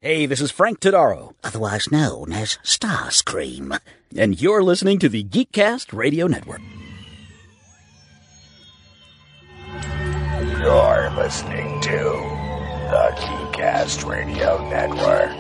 Hey, this is Frank Todaro, otherwise known as Starscream. And you're listening to the Geekcast Radio Network. You're listening to the Geekcast Radio Network.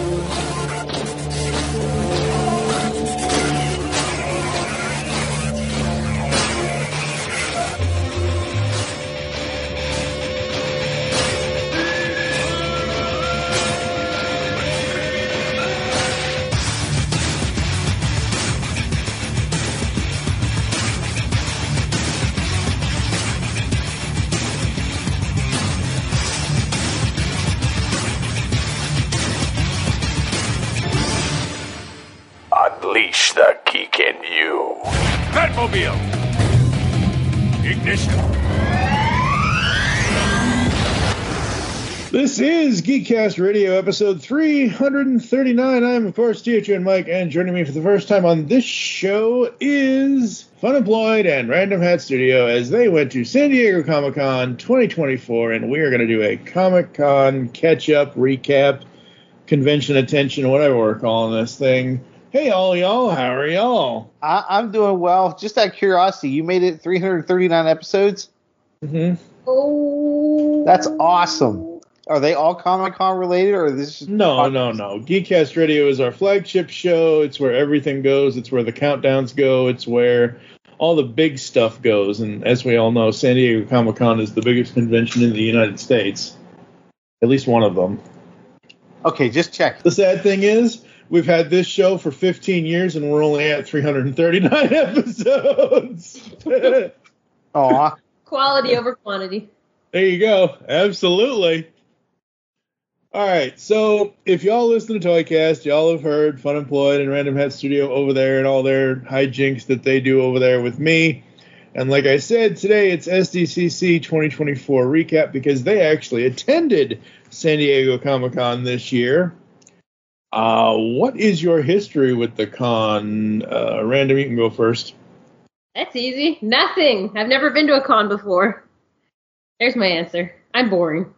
Unleash the geek in you. Batmobile! Ignition! This is Geekcast Radio episode 339. I'm, of course, THN Mike, and joining me for the first time on this show is Funemployed and Random Hat Studio as they went to San Diego Comic-Con 2024, and we are going to do a Comic-Con catch-up, recap, convention attention, whatever we're calling this thing. Hey, all y'all, how are y'all? I'm doing well. Just out of curiosity, you made it 339 episodes? Mm-hmm. Oh. That's awesome. Are they all Comic-Con related, or is this just No. Geekcast Radio is our flagship show. It's where everything goes. It's where the countdowns go. It's where all the big stuff goes. And as we all know, San Diego Comic-Con is the biggest convention in the United States. At least one of them. Okay, just check. The sad thing is, we've had this show for 15 years, and we're only at 339 episodes. Aw. Quality over quantity. There you go. Absolutely. All right. So if y'all listen to Toycast, y'all have heard Funemployed and Random Hat Studio over there and all their hijinks that they do over there with me. And like I said, today it's SDCC 2024 recap because they actually attended San Diego Comic-Con this year. What is your history with the con? Random, you can go first. That's easy. Nothing. I've never been to a con before. There's my answer. I'm boring.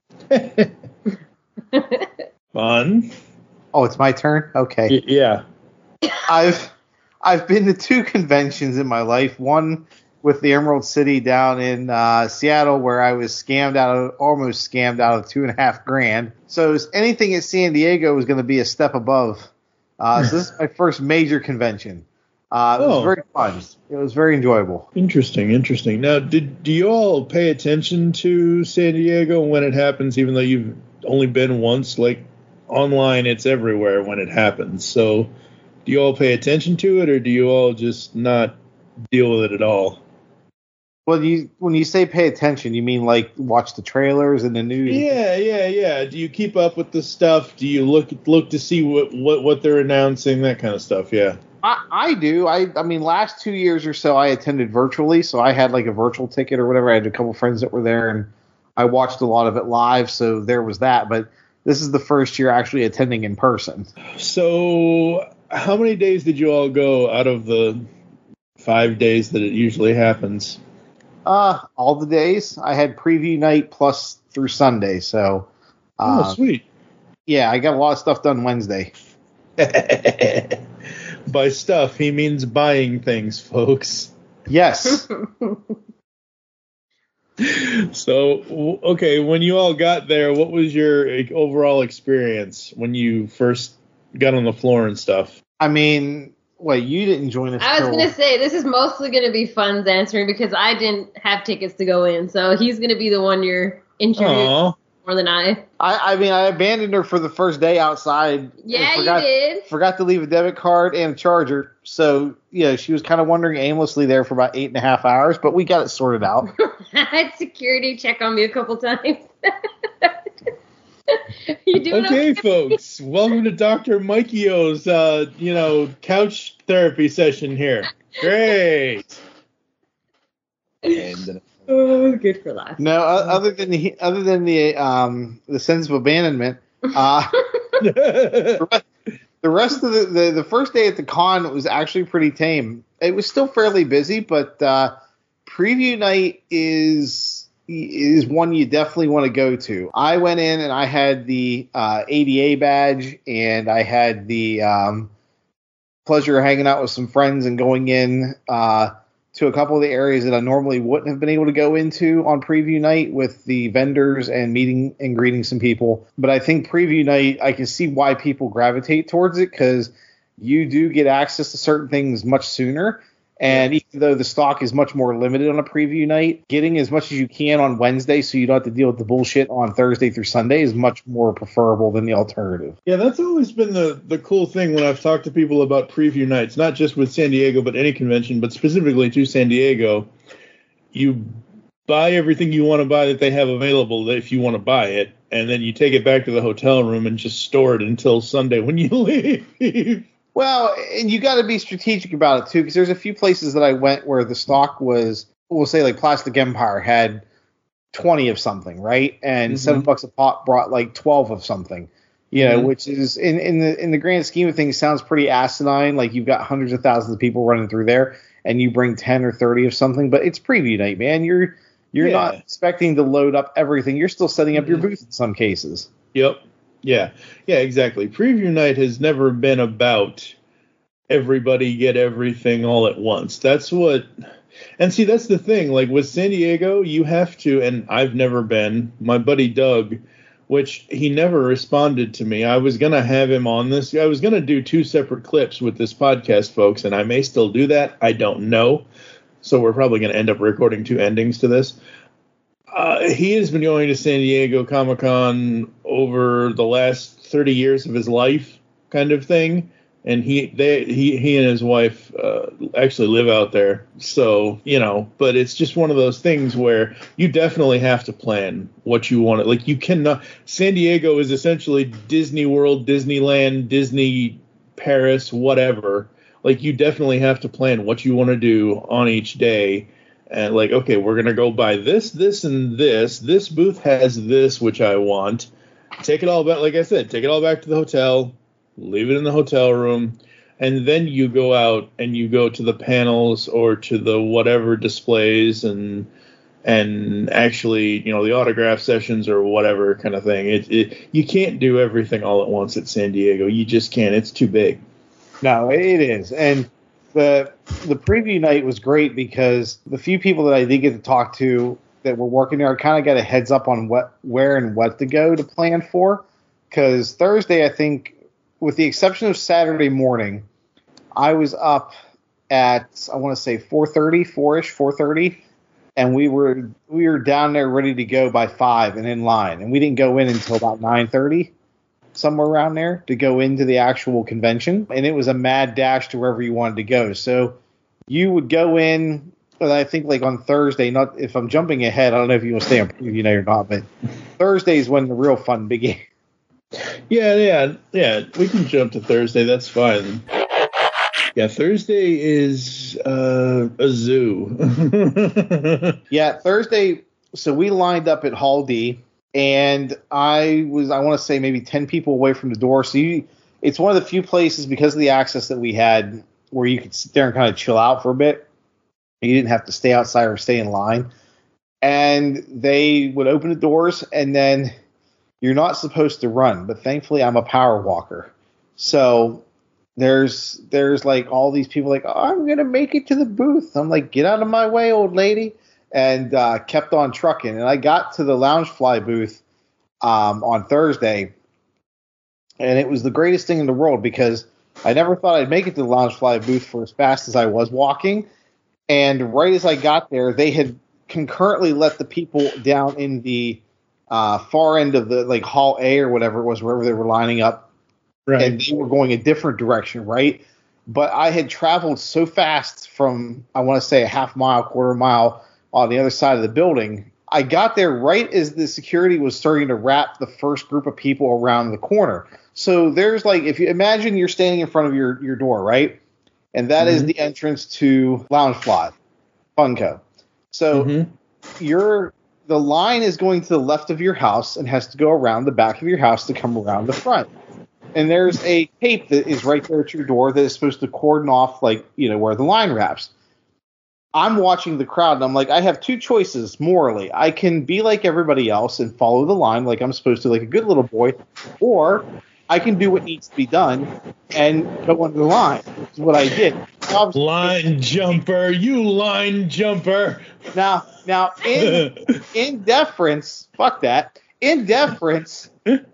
Fun. Oh, it's my turn? Okay. Yeah. I've been to two conventions in my life. One with the Emerald City down in Seattle, where I was almost scammed out of $2,500. So anything at San Diego was going to be a step above. So this is my first major convention. It was very fun. It was very enjoyable. Interesting. Now, do you all pay attention to San Diego when it happens, even though you've only been once? Like, online, it's everywhere when it happens. So do you all pay attention to it, or do you all just not deal with it at all? Well, when you say pay attention, you mean like watch the trailers and the news? Yeah. Do you keep up with the stuff? Do you look to see what they're announcing, that kind of stuff? Yeah. I do. I mean, last 2 years or so, I attended virtually, so I had like a virtual ticket or whatever. I had a couple friends that were there, and I watched a lot of it live, so there was that. But this is the first year actually attending in person. So how many days did you all go out of the 5 days that it usually happens? All the days. I had preview night plus through Sunday, so. Sweet. Yeah, I got a lot of stuff done Wednesday. By stuff, he means buying things, folks. Yes. So, okay, when you all got there, what was your overall experience when you first got on the floor and stuff? I mean, wait, you didn't join us. I was going to say, this is mostly going to be Fun's answering because I didn't have tickets to go in, so he's going to be the one you're interviewing more than I. I mean, I abandoned her for the first day outside. Yeah, you did. Forgot to leave a debit card and a charger. So, yeah, she was kind of wandering aimlessly there for about 8.5 hours, but we got it sorted out. I had security check on me a couple times. You doing okay, folks. Welcome to Dr. Mikey's, couch therapy session here. Great. And oh, good for life. No, other than the sense of abandonment, the rest of the first day at the con was actually pretty tame. It was still fairly busy, but preview night is is one you definitely want to go to. I went in and I had the ADA badge, and I had the pleasure of hanging out with some friends and going in to a couple of the areas that I normally wouldn't have been able to go into on preview night with the vendors and meeting and greeting some people. But I think preview night, I can see why people gravitate towards it, because you do get access to certain things much sooner. And even though the stock is much more limited on a preview night, getting as much as you can on Wednesday so you don't have to deal with the bullshit on Thursday through Sunday is much more preferable than the alternative. Yeah, that's always been the cool thing when I've talked to people about preview nights, not just with San Diego, but any convention, but specifically to San Diego. You buy everything you want to buy that they have available if you want to buy it, and then you take it back to the hotel room and just store it until Sunday when you leave. Well, and you got to be strategic about it, too, because there's a few places that I went where the stock was, we'll say like Plastic Empire had 20 of something, right? And $7 a pop brought like 12 of something, you know, which is in the grand scheme of things sounds pretty asinine. Like you've got hundreds of thousands of people running through there and you bring 10 or 30 of something, but it's preview night, man. You're not expecting to load up everything. You're still setting up your booth in some cases. Yep. Yeah, exactly. Preview night has never been about everybody get everything all at once. That's the thing. Like with San Diego, you have to, and I've never been, my buddy Doug, which he never responded to me. I was going to have him on this. I was going to do 2 separate clips with this podcast, folks, and I may still do that. I don't know. So we're probably going to end up recording 2 endings to this. He has been going to San Diego Comic-Con over the last 30 years of his life, kind of thing. And he and his wife actually live out there. So, you know, but it's just one of those things where you definitely have to plan what you want. Like you cannot. San Diego is essentially Disney World, Disneyland, Disney Paris, whatever. Like you definitely have to plan what you want to do on each day. And like, okay, we're going to go buy this, and this. This booth has this, which I want. Take it all back. Like I said, take it all back to the hotel, leave it in the hotel room. And then you go out and you go to the panels or to the whatever displays and actually, you know, the autograph sessions or whatever kind of thing. You can't do everything all at once at San Diego. You just can't. It's too big. No, it is. And the preview night was great because the few people that I did get to talk to that were working there, I kind of got a heads up on where and what to go to plan for. Because Thursday, I think, with the exception of Saturday morning, I was up at, I want to say 4:30, and we were down there ready to go by 5 and in line. And we didn't go in until about 9:30. Somewhere around there to go into the actual convention, and it was a mad dash to wherever you wanted to go. So you would go in, and I think like on Thursday, not if I'm jumping ahead, I don't know if you want to stay on preview night or not, but Thursday is when the real fun began. Yeah, we can jump to Thursday. That's fine. Yeah, Thursday is a zoo. Yeah, Thursday. So we lined up at Hall D. And I want to say maybe 10 people away from the door. So it's one of the few places because of the access that we had where you could sit there and kind of chill out for a bit. You didn't have to stay outside or stay in line. And they would open the doors, and then you're not supposed to run. But thankfully, I'm a power walker. So there's like all these people like, oh, I'm going to make it to the booth. I'm like, get out of my way, old lady. And kept on trucking. And I got to the Loungefly booth on Thursday, and it was the greatest thing in the world because I never thought I'd make it to the Loungefly booth for as fast as I was walking. And right as I got there, they had concurrently let the people down in the far end of the like Hall A or whatever it was, wherever they were lining up, right. And they were going a different direction, right? But I had traveled so fast from, I want to say, a half mile, quarter mile on the other side of the building. I got there right as the security was starting to wrap the first group of people around the corner. So there's like, if you imagine you're standing in front of your door, right? And that is the entrance to Loungefly, Funko. So the line is going to the left of your house and has to go around the back of your house to come around the front. And there's a tape that is right there at your door that is supposed to cordon off, like, you know, where the line wraps. I'm watching the crowd, and I'm like, I have two choices morally. I can be like everybody else and follow the line like I'm supposed to, like a good little boy, or I can do what needs to be done and go under the line. Which is what I did. Line jumper, you line jumper. Now, in deference, fuck that. In deference,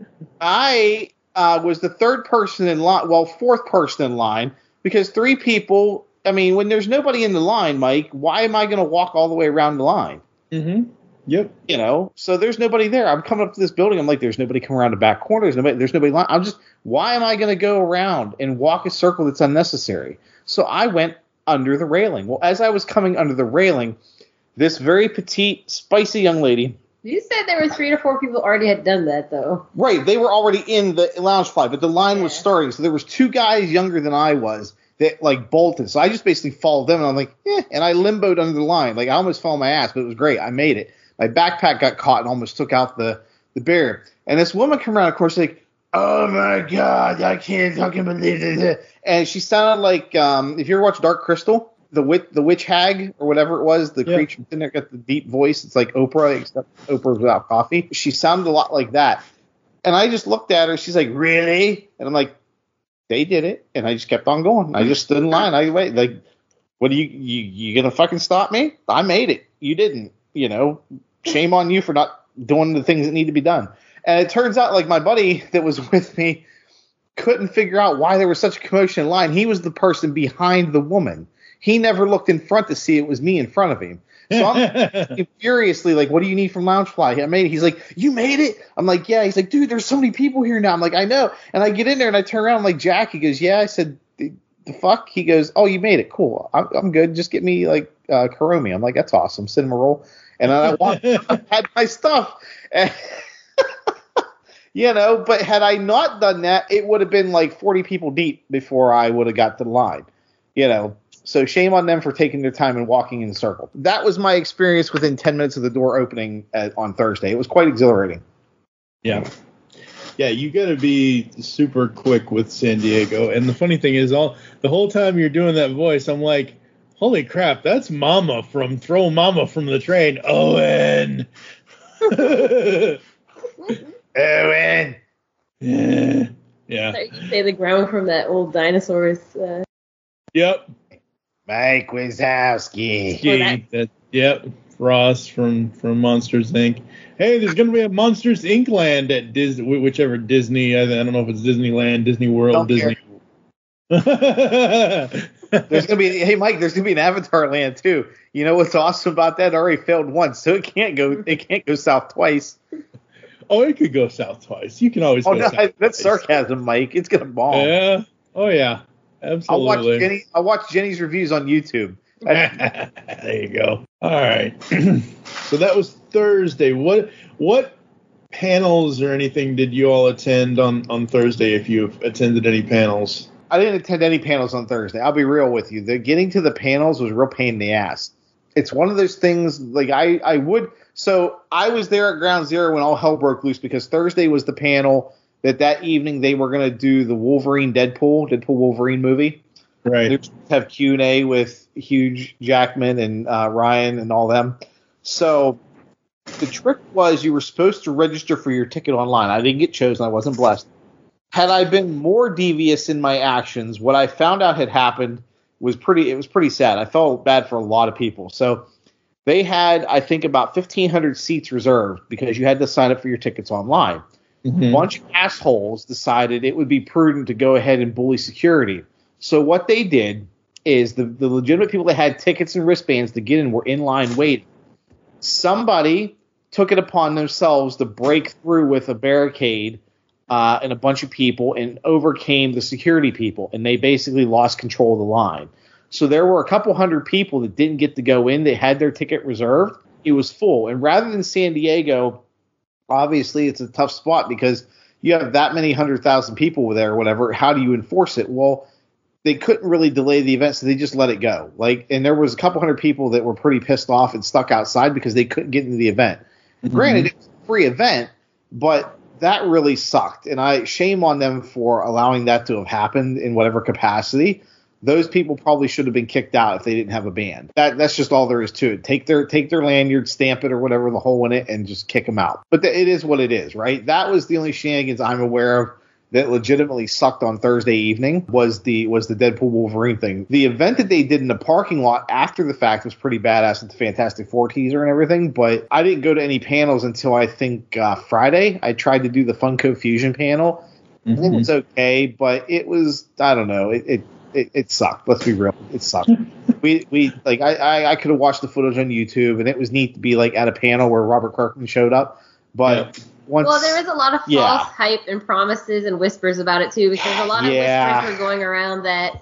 I was the third person in line, well, fourth person in line, because three people. I mean, when there's nobody in the line, Mike, why am I going to walk all the way around the line? Mm-hmm. Yep. You know, so there's nobody there. I'm coming up to this building. I'm like, there's nobody coming around the back corner. There's nobody line. Why am I going to go around and walk a circle that's unnecessary? So I went under the railing. Well, as I was coming under the railing, this very petite, spicy young lady. You said there were 3 to 4 people already had done that, though. Right. They were already in the Loungefly, but the line was starting. So there was 2 guys younger than I was that like bolted. So I just basically followed them, and I'm like, and I limboed under the line. Like I almost fell on my ass, but it was great. I made it. My backpack got caught and almost took out the barrier. And this woman came around, of course, like, oh my God, I can't fucking believe it. And she sounded like, if you ever watch Dark Crystal, the witch hag or whatever it was, the creature in there got the deep voice. It's like Oprah, except Oprah's without coffee. She sounded a lot like that. And I just looked at her. She's like, really? And I'm like, they did it. And I just kept on going. I just stood in line. I wait. Like, what are you gonna fucking stop me? I made it. You didn't. You know, shame on you for not doing the things that need to be done. And it turns out, like, my buddy that was with me couldn't figure out why there was such a commotion in line. He was the person behind the woman. He never looked in front to see it was me in front of him. So I'm furiously like, what do you need from Loungefly? I made it. He's like, you made it? I'm like, yeah. He's like, dude, there's so many people here now. I'm like, I know. And I get in there and I turn around. I'm like, Jack. He goes, yeah. I said, the fuck? He goes, oh, you made it. Cool. I'm good. Just get me like Kuromi. I'm like, that's awesome. Cinema roll. And then I walked, I had my stuff. And you know, but had I not done that, it would have been like 40 people deep before I would have got to the line. You know, so shame on them for taking their time and walking in a circle. That was my experience within 10 minutes of the door opening on Thursday. It was quite exhilarating. Yeah. Yeah, you got to be super quick with San Diego. And the funny thing is, the whole time you're doing that voice, I'm like, holy crap, that's Mama from Throw Mama from the Train. Owen. Owen. Yeah. Yeah. So you say the ground from that old dinosaurs. Yep. Mike Wazowski. Yep. Ross from Monsters Inc. Hey, there's going to be a Monsters Inc. land at Disney, whichever Disney. I don't know if it's Disneyland, Disney World, Disney. There's gonna be, hey Mike, there's gonna be an Avatar land too. You know what's awesome about that? It already failed once, so it can't go south twice. Oh, it could go south twice. You can always go south that's twice. Sarcasm, Mike. It's gonna bomb. Yeah. Oh yeah. Absolutely. I watch Jenny's reviews on YouTube. There you go. All right. So that was Thursday. What panels or anything did you all attend on Thursday, if you've attended any panels? I didn't attend any panels on Thursday. I'll be real with you. Getting to the panels was a real pain in the ass. It's one of those things, like I was there at Ground Zero when all hell broke loose, because Thursday was the panel that evening they were going to do the Wolverine Deadpool Wolverine movie. Right. They have Q&A with Hugh Jackman and Ryan and all them. So the trick was you were supposed to register for your ticket online. I didn't get chosen. I wasn't blessed. Had I been more devious in my actions, what I found out had happened was pretty sad. I felt bad for a lot of people. So they had, I think, about 1,500 seats reserved because you had to sign up for your tickets online. Mm-hmm. A bunch of assholes decided it would be prudent to go ahead and bully security. So what they did is the legitimate people that had tickets and wristbands to get in were in line waiting. Somebody took it upon themselves to break through with a barricade and a bunch of people and overcame the security people, and they basically lost control of the line. So there were a couple hundred people that didn't get to go in. They had their ticket reserved. It was full. And rather than San Diego, obviously it's a tough spot because you have that many 100,000 people there or whatever. How do you enforce it? Well, they couldn't really delay the event, so they just let it go. And there was a couple hundred people that were pretty pissed off and stuck outside because they couldn't get into the event. Mm-hmm. Granted, it was a free event, but that really sucked. And I shame on them for allowing that to have happened in whatever capacity. those people probably should have been kicked out if they didn't have a band. That's just all there is to it. Take their lanyard, stamp it or whatever, the hole in it, and just kick them out. But it is what it is, right? That was the only shenanigans I'm aware of that legitimately sucked on Thursday evening was the Deadpool Wolverine thing. The event that they did in the parking lot after the fact was pretty badass with the Fantastic Four teaser and everything, but I didn't go to any panels until I think Friday. I tried to do the Funko Fusion panel. Mm-hmm. It was okay, but it was, I don't know, it sucked. Let's be real. It sucked. I could have watched the footage on YouTube, and it was neat to be like at a panel where Robert Kirkman showed up, but well, there was a lot of false hype and promises and whispers about it too, because a lot of whispers were going around that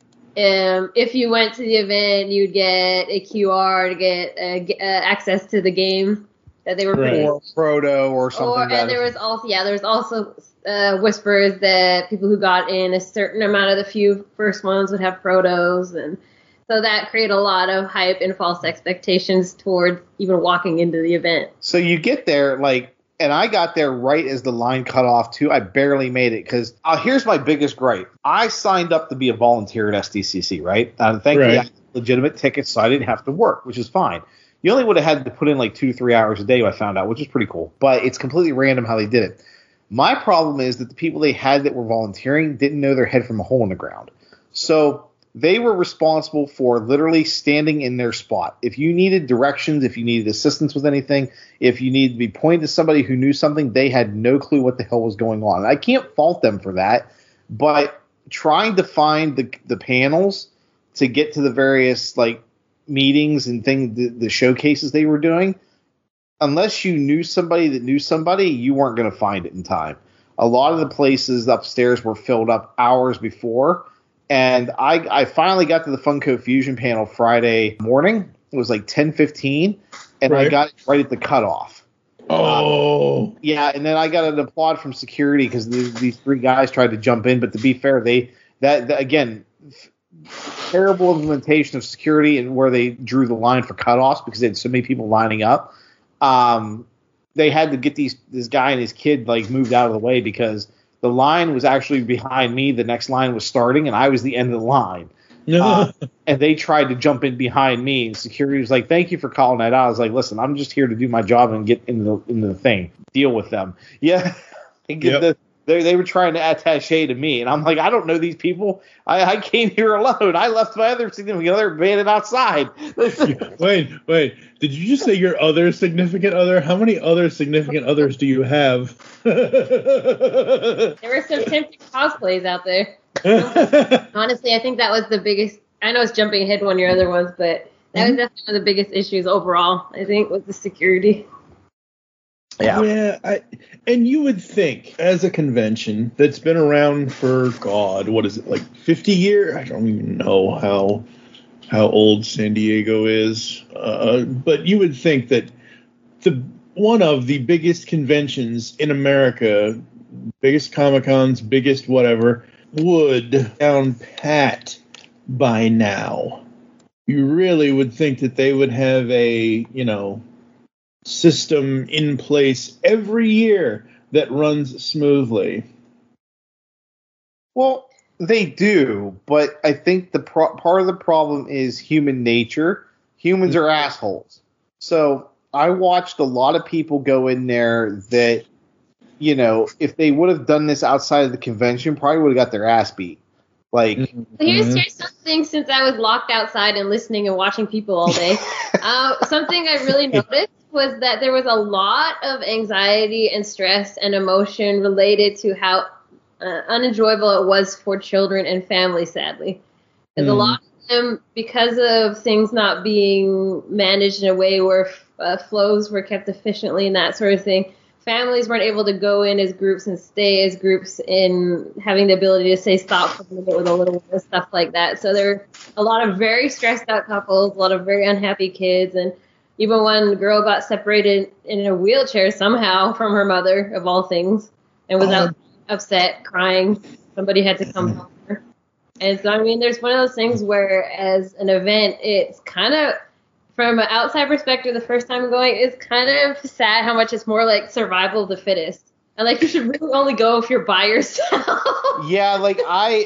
if you went to the event, you'd get a QR to get access to the game that they were putting, or Frodo or something. And there was also whispers that people who got in a certain amount of the few first ones would have Frodos, and so that created a lot of hype and false expectations towards even walking into the event. So you get there and I got there right as the line cut off, too. I barely made it because here's my biggest gripe. I signed up to be a volunteer at SDCC, right? Thankfully, I had legitimate tickets, so I didn't have to work, which is fine. You only would have had to put in 2 to 3 hours a day, I found out, which is pretty cool. But it's completely random how they did it. My problem is that the people they had that were volunteering didn't know their head from a hole in the ground. So they were responsible for literally standing in their spot. If you needed directions, if you needed assistance with anything, if you needed to be pointed to somebody who knew something, they had no clue what the hell was going on. I can't fault them for that, but trying to find the panels to get to the various meetings and things, the showcases they were doing, unless you knew somebody that knew somebody, you weren't going to find it in time. A lot of the places upstairs were filled up hours before. And I finally got to the Funko Fusion panel Friday morning. It was 10:15, and I got it right at the cutoff. Oh. Yeah, and then I got an applaud from security because these 3 guys tried to jump in, but to be fair, again, terrible implementation of security and where they drew the line for cutoffs because they had so many people lining up. They had to get this guy and his kid moved out of the way because the line was actually behind me. The next line was starting, and I was the end of the line. And they tried to jump in behind me, and security was like, "Thank you for calling that out." I was like, "Listen, I'm just here to do my job and get into the thing. Deal with them." Yeah, they were trying to attaché to me, and I'm like, I don't know these people. I came here alone. I left my other significant other abandoned outside. Wait. Did you just say your other significant other? How many other significant others do you have? There were some tempting cosplays out there. Honestly, I think that was the biggest. I know it's jumping ahead one of your other ones, but that was definitely one of the biggest issues overall, I think, was the security. Yeah. And you would think, as a convention that's been around for, God, what is it, 50 years? I don't even know how old San Diego is. But you would think that one of the biggest conventions in America, biggest Comic-Cons, biggest whatever, would down pat by now. You really would think that they would have a, system in place every year that runs smoothly. Well, they do, but I think the part of the problem is human nature. Humans are assholes. So I watched a lot of people go in there that, if they would have done this outside of the convention, probably would have got their ass beat. Here's something, since I was locked outside and listening and watching people all day. Something I really noticed was that there was a lot of anxiety and stress and emotion related to how unenjoyable it was for children and families, sadly. Because a lot of them, because of things not being managed in a way where flows were kept efficiently and that sort of thing, families weren't able to go in as groups and stay as groups in having the ability to say stop for a little bit with a little one and stuff like that. So there were a lot of very stressed out couples, a lot of very unhappy kids, and even one girl got separated in a wheelchair somehow from her mother, of all things, and was out upset, crying. Somebody had to come help her. And so, there's one of those things where, as an event, it's kind of, from an outside perspective, the first time going, it's kind of sad how much it's more like survival of the fittest. And, you should really only go if you're by yourself. Yeah,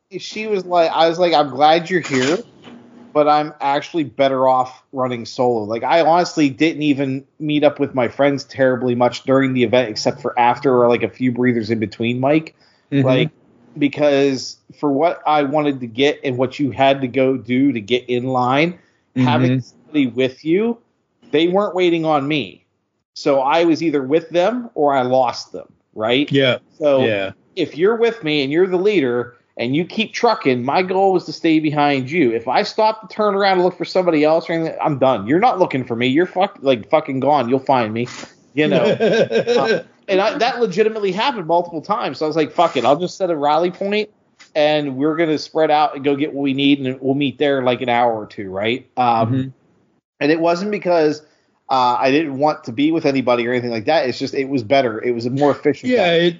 she was like, I was like, I'm glad you're here, but I'm actually better off running solo. Like, I honestly didn't even meet up with my friends terribly much during the event, except for after or like a few breathers in between, Mike. Like, because for what I wanted to get and what you had to go do to get in line, having somebody with you, they weren't waiting on me. So I was either with them or I lost them, right? Yeah. So if you're with me and you're the leader and you keep trucking, my goal is to stay behind you. If I stop to turn around and look for somebody else or anything, I'm done. You're not looking for me. You're fucking gone. You'll find me, you know. And that legitimately happened multiple times. So I was like, fuck it. I'll just set a rally point and we're going to spread out and go get what we need. And we'll meet there in like an hour or two, right? And it wasn't because I didn't want to be with anybody or anything like that. It's just it was better. It was a more efficient.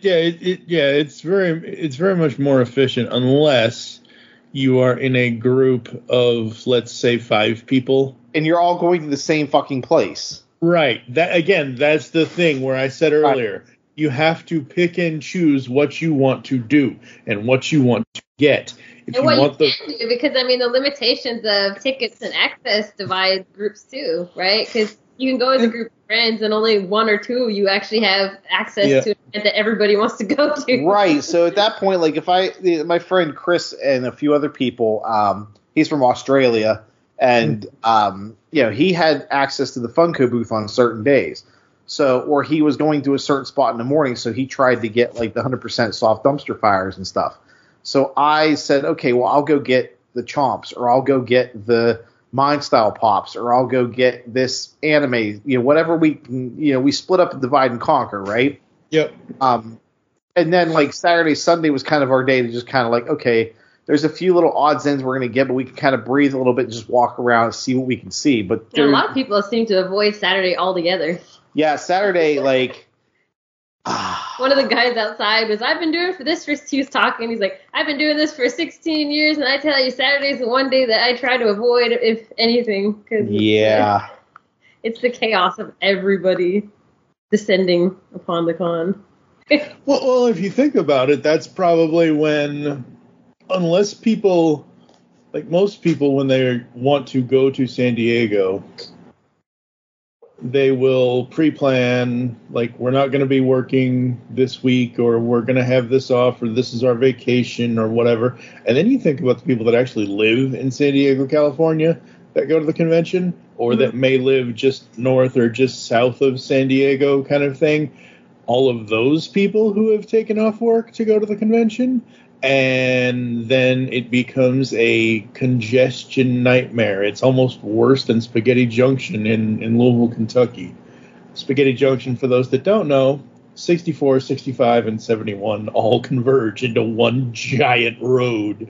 It's very much more efficient unless you are in a group of, let's say, 5 people, and you're all going to the same fucking place. Right. That's the thing where I said earlier, you have to pick and choose what you want to do and what you want to get. And what you can do, because I mean the limitations of tickets and access divide groups too, right? Because you can go as a group of friends and only 1 or 2 you actually have access to an event that everybody wants to go to. Right. So at that point, like if my friend Chris and a few other people, he's from Australia, and he had access to the Funko booth on certain days. So, or he was going to a certain spot in the morning, so he tried to get like the 100% soft dumpster fires and stuff. So I said, okay, well, I'll go get the Chomps, or I'll go get the Mind Style Pops, or I'll go get this anime, whatever we can, we split up and divide and conquer, right? Yep. And then like Saturday, Sunday was kind of our day to just kind of like, okay, there's a few little odds ends we're going to get, but we can kind of breathe a little bit and just walk around and see what we can see. But a lot of people seem to avoid Saturday altogether. Yeah, Saturday, like... One of the guys outside was, I've been doing he was talking, he's like, I've been doing this for 16 years, and I tell you, Saturday's the one day that I try to avoid, if anything. Cause it's the chaos of everybody descending upon the con. Well, if you think about it, that's probably when, unless people, like most people, when they want to go to San Diego, they will pre-plan, like, we're not going to be working this week, or we're going to have this off, or this is our vacation, or whatever. And then you think about the people that actually live in San Diego, California, that go to the convention, or that may live just north or just south of San Diego kind of thing. All of those people who have taken off work to go to the convention, and then it becomes a congestion nightmare. It's almost worse than Spaghetti Junction in Louisville, Kentucky. Spaghetti Junction, for those that don't know, 64, 65, and 71 all converge into one giant road.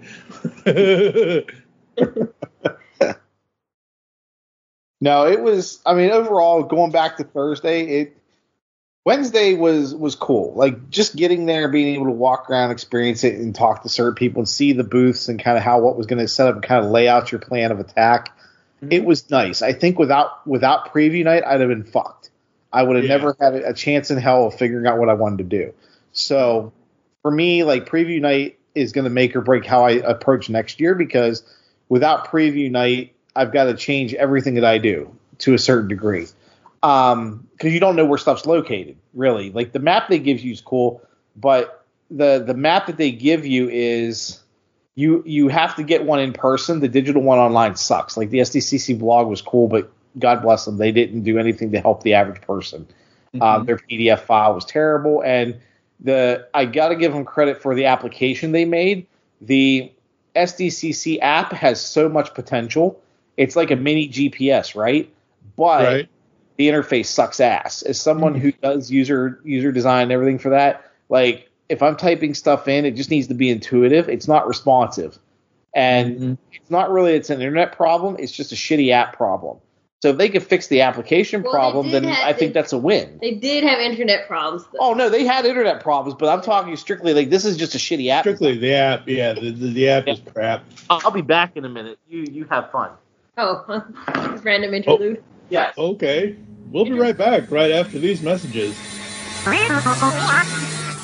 No, it was, I mean, overall, going back to Thursday, Wednesday was cool. Like, just getting there, being able to walk around, experience it, and talk to certain people and see the booths and kind of what was going to set up and kind of lay out your plan of attack. It was nice. I think without preview night, I'd have been fucked. I would have never had a chance in hell of figuring out what I wanted to do. So for me, like, preview night is going to make or break how I approach next year, because without preview night, I've got to change everything that I do to a certain degree. Because you don't know where stuff's located, really. Like, the map they give you is cool, but the map that they give you is you have to get one in person. The digital one online sucks. Like, the SDCC blog was cool, but God bless them, they didn't do anything to help the average person. Their PDF file was terrible, and I got to give them credit for the application they made. The SDCC app has so much potential. It's like a mini GPS, right? But the interface sucks ass. As someone who does user design and everything for that, like, if I'm typing stuff in, it just needs to be intuitive. It's not responsive. And it's not really, it's an internet problem. It's just a shitty app problem. So if they could fix the application problem, then I think that's a win. They did have internet problems, though. Oh, no, they had internet problems, but I'm talking strictly, like, this is just a shitty app. Strictly the app, yeah. The app is crap. I'll be back in a minute. You have fun. Oh, just random interlude. Yes. Okay. We'll be right back right after these messages.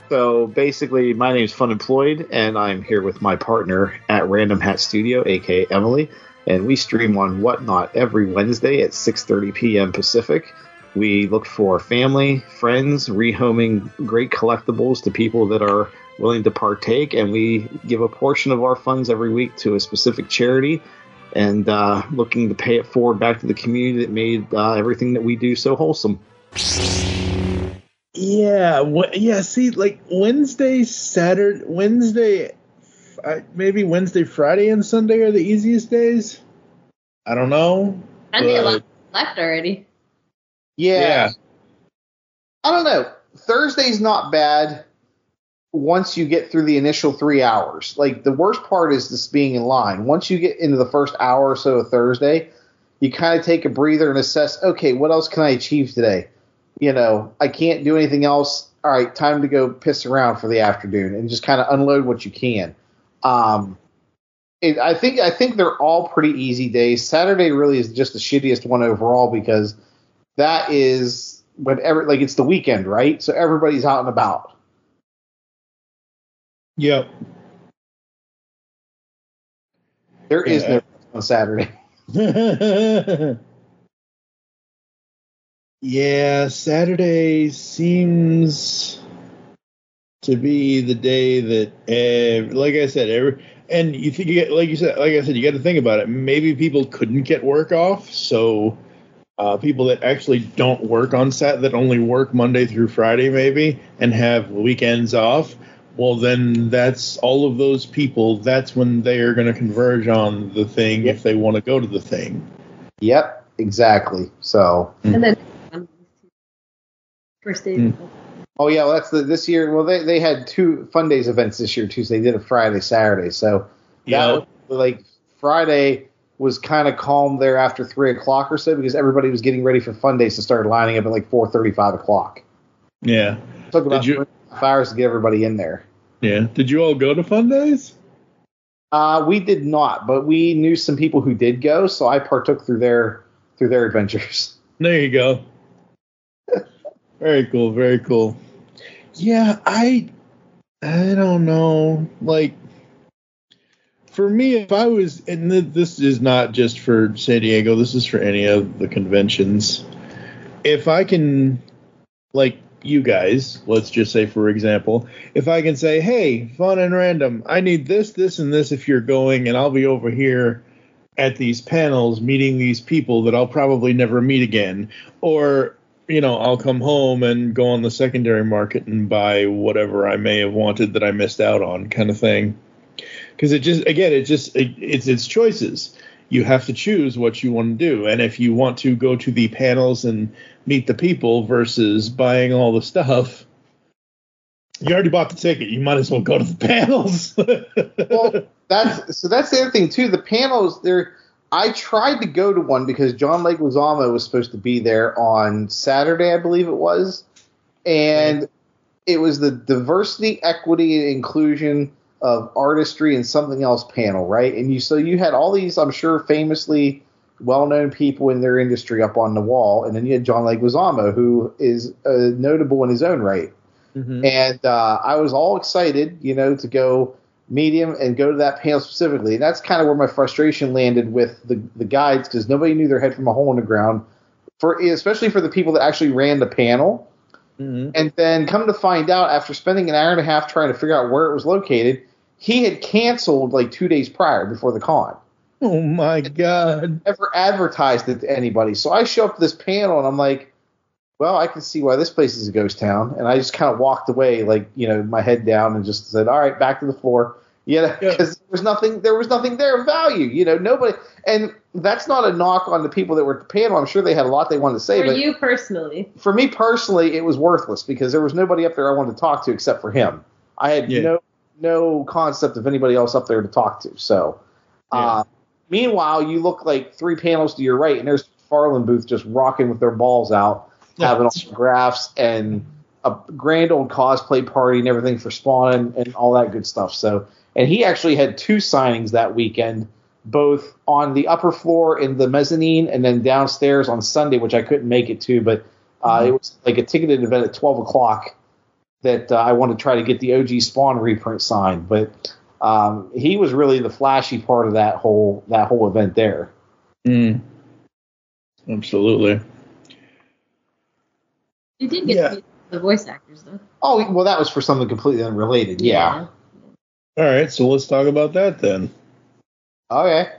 So basically, my name is Fun Employed, and I'm here with my partner at Random Hat Studio, aka Emily, and we stream on Whatnot every Wednesday at 6:30 p.m. Pacific. We look for family, friends, rehoming great collectibles to people that are willing to partake, and we give a portion of our funds every week to a specific charity, and looking to pay it forward back to the community that made everything that we do so wholesome. Yeah. See, like Wednesday, Saturday, maybe Wednesday, Friday, and Sunday are the easiest days. I don't know. Sunday a lot left already. Yeah. I don't know. Thursday's not bad once you get through the initial 3 hours. Like, the worst part is just being in line. Once you get into the first hour or so of Thursday, you kind of take a breather and assess, okay, what else can I achieve today? You know, I can't do anything else. All right, time to go piss around for the afternoon and just kind of unload what you can. I think they're all pretty easy days. Saturday really is just the shittiest one overall because that is it's the weekend, right? So everybody's out and about. Yep. There is no on Saturday. Yeah, Saturday seems to be the day that, like I said, and you think, like I said, you got to think about it. Maybe people couldn't get work off, so people that actually don't work on that only work Monday through Friday, maybe, and have weekends off. Well, then that's all of those people. That's when they are going to converge on the thing if they want to go to the thing. Yep, exactly. So. And then first day. Oh yeah, well, that's this year. Well, they had 2 Fun Days events this year too. So they did a Friday, Saturday. So that was, Friday was kind of calm there after 3 o'clock or so because everybody was getting ready for Fun Days to start lining up at 4:30, 5 o'clock. Yeah, it took about 3.5 hours to get everybody in there. Yeah, did you all go to Fun Days? We did not, but we knew some people who did go, so I partook through their adventures. There you go. Very cool, very cool. Yeah, I don't know. Like, for me, if I was, and this is not just for San Diego, this is for any of the conventions. If I can, like you guys, let's just say, for example, if I can say, hey, Fun and Random, I need this, this, and this if you're going, and I'll be over here at these panels meeting these people that I'll probably never meet again. Or, you know, I'll come home and go on the secondary market and buy whatever I may have wanted that I missed out on, kind of thing. Because it's choices. You have to choose what you want to do. And if you want to go to the panels and meet the people versus buying all the stuff, you already bought the ticket. You might as well go to the panels. Well, that's the other thing too. The panels, I tried to go to one because John Leguizamo was supposed to be there on Saturday, I believe it was, and it was the diversity, equity, and inclusion of artistry and something else panel, right? And you had all these, I'm sure, famously well-known people in their industry up on the wall, and then you had John Leguizamo, who is notable in his own right. Mm-hmm. And I was all excited, to go meet him and go to that panel specifically. And that's kind of where my frustration landed with the guides, because nobody knew their head from a hole in the ground, especially for the people that actually ran the panel. Mm-hmm. And then come to find out, after spending an hour and a half trying to figure out where it was located, he had canceled 2 days prior before the con. Oh, my God. Never advertised it to anybody. So I show up to this panel, and I'm like, well, I can see why this place is a ghost town. And I just kind of walked away, my head down, and just said, all right, back to the floor. Because there was nothing there of value. Nobody. And that's not a knock on the people that were at the panel. I'm sure they had a lot they wanted to say. For you personally? For me personally, it was worthless because there was nobody up there I wanted to talk to except for him. I had no concept of anybody else up there to talk to. So, meanwhile, you look 3 panels to your right, and there's Farland booth just rocking with their balls out, having autographs and a grand old cosplay party and everything for Spawn and all that good stuff. So, and he actually had 2 signings that weekend, both on the upper floor in the mezzanine and then downstairs on Sunday, which I couldn't make it to, but it was a ticketed event at 12 o'clock. that I want to try to get the OG Spawn reprint signed. But he was really the flashy part of that whole event there. Absolutely. You did get to meet the voice actors, though. Oh, well, that was for something completely unrelated. Yeah. All right, so let's talk about that then. Okay.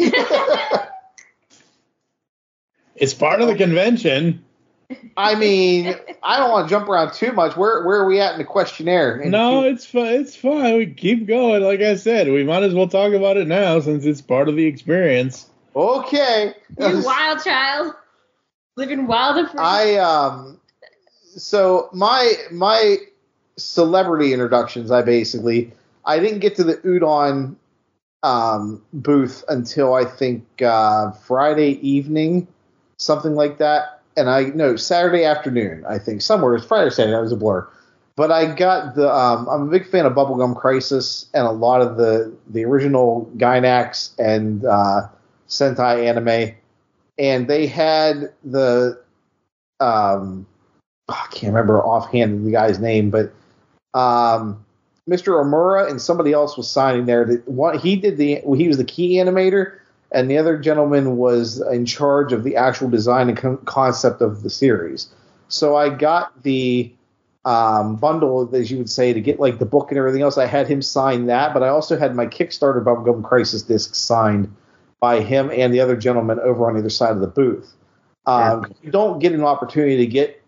It's part of the convention. I mean, I don't want to jump around too much. Where are we at in the questionnaire? No, it's fine. It's fine. We keep going. Like I said, we might as well talk about it now since it's part of the experience. Okay. You wild child. Living wild and free. So my celebrity introductions, I didn't get to the Udon booth until I think Friday evening, something like that. And Saturday afternoon, I think somewhere. It's Friday or Saturday. That was a blur. But I got the. I'm a big fan of Bubblegum Crisis and a lot of the original Gainax and Sentai anime, and they had the. I can't remember offhand the guy's name, but Mr. Omura and somebody else was signing there. He was the key animator, and the other gentleman was in charge of the actual design and concept of the series. So I got the bundle, as you would say, to get like the book and everything else. I had him sign that, but I also had my Kickstarter Bubblegum Crisis disc signed by him and the other gentleman over on either side of the booth. You don't get an opportunity to get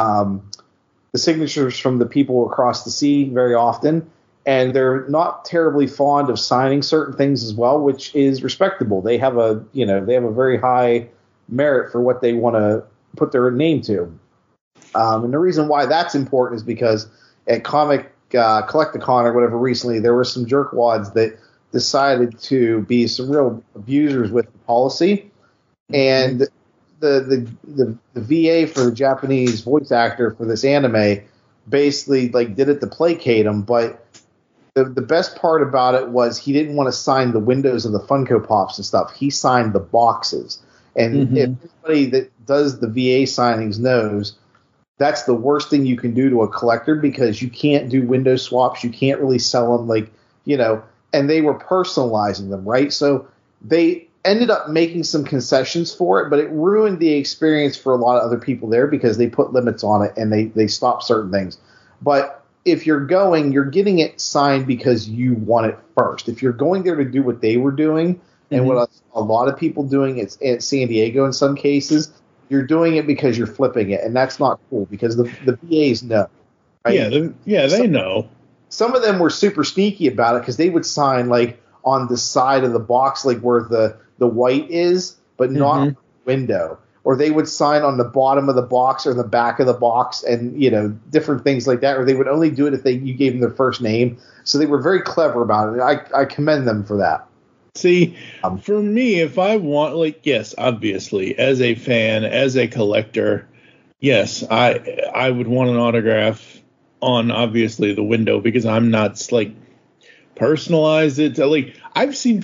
the signatures from the people across the sea very often, and they're not terribly fond of signing certain things as well, which is respectable. They have a very high merit for what they want to put their name to. And the reason why that's important is because at Comic Collecticon or whatever recently, there were some jerkwads that decided to be some real abusers with the policy, and the VA for the Japanese voice actor for this anime basically like did it to placate him. But the best part about it was he didn't want to sign the windows of the Funko Pops and stuff. He signed the boxes. And if anybody that does the VA signings knows, that's the worst thing you can do to a collector, because you can't do window swaps. You can't really sell them and they were personalizing them, right? So they ended up making some concessions for it, but it ruined the experience for a lot of other people there because they put limits on it and they stopped certain things. But if you're getting it signed because you want it first. If you're going there to do what they were doing and what a lot of people doing at San Diego in some cases, you're doing it because you're flipping it, and that's not cool because the VAs know. Right? They know. Some of them were super sneaky about it because they would sign like on the side of the box, like where the white is, but not on the window. Or they would sign on the bottom of the box or the back of the box, and different things like that. Or they would only do it if you gave them their first name. So they were very clever about it. I commend them for that. See, for me, if I want, yes, obviously, as a fan, as a collector, yes, I would want an autograph on obviously the window, because I'm not personalize it. I've seen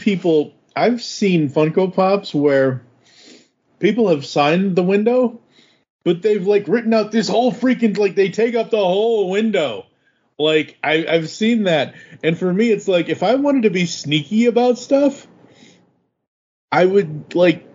Funko Pops where people have signed the window, but they've written out this whole freaking they take up the whole window. I've seen that, and for me, it's if I wanted to be sneaky about stuff, I would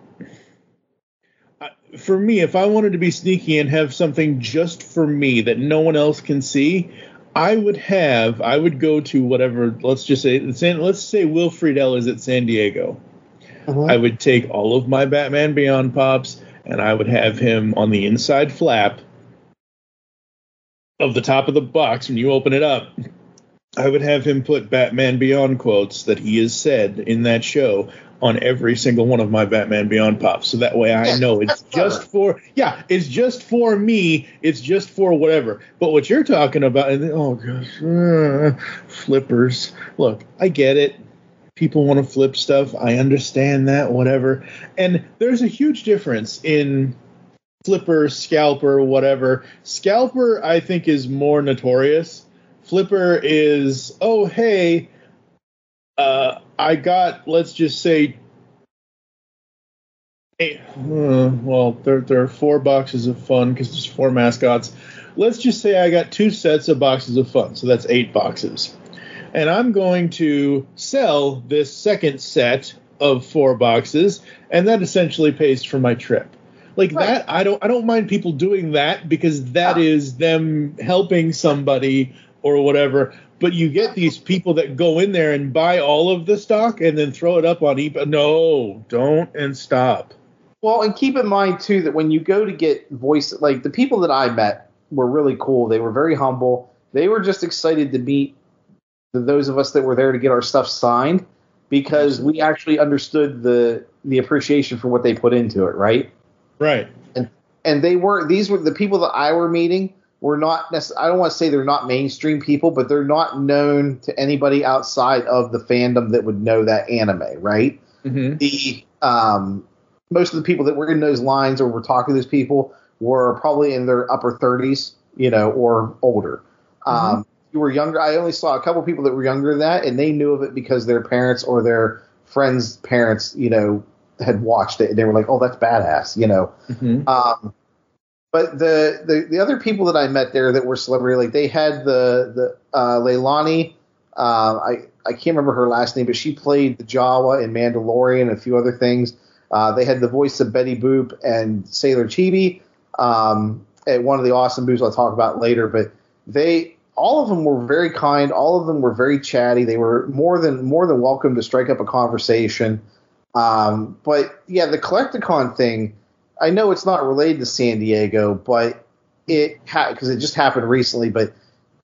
for me, if I wanted to be sneaky and have something just for me that no one else can see, I would go to whatever, let's say Will Friedle is at San Diego. I would take all of my Batman Beyond Pops, and I would have him on the inside flap of the top of the box when you open it up. I would have him put Batman Beyond quotes that he has said in that show on every single one of my Batman Beyond Pops. So that way I know it's just for me. It's just for whatever. But what you're talking about, oh gosh, flippers. Look, I get it. People want to flip stuff. I understand that, whatever. And there's a huge difference in flipper, scalper, whatever. Scalper, I think, is more notorious. Flipper is, oh, hey, I got, let's just say, there are 4 boxes of fun because there's 4 mascots. let's just say I got 2 sets of boxes of fun, so that's 8 boxes. And I'm going to sell this second set of 4 boxes, and that essentially pays for my trip. Like that, I don't mind people doing that because that is them helping somebody or whatever. But you get these people that go in there and buy all of the stock and then throw it up on eBay. No, don't and stop. Well, and keep in mind, too, that when you go to get voice, like the people that I met were really cool. They were very humble. They were just excited to meet those of us that were there to get our stuff signed because we actually understood the appreciation for what they put into it, right? Right. And these were the people that I were meeting were not necessarily, I don't want to say they're not mainstream people, but they're not known to anybody outside of the fandom that would know that anime, right? Mm-hmm. Most of the people that were in those lines or were talking to those people were probably in their upper 30s, or older. Mm-hmm. You were younger. I only saw a couple people that were younger than that, and they knew of it because their parents or their friends' parents, had watched it, and they were like, "Oh, that's badass," Mm-hmm. But the other people that I met there that were celebrity, like they had the Leilani. I can't remember her last name, but she played the Jawa in Mandalorian and a few other things. They had the voice of Betty Boop and Sailor Chibi at one of the awesome booths I'll talk about later. But all of them were very kind. All of them were very chatty. They were more than welcome to strike up a conversation. But yeah, the Collecticon thing, I know it's not related to San Diego, but because it just happened recently. But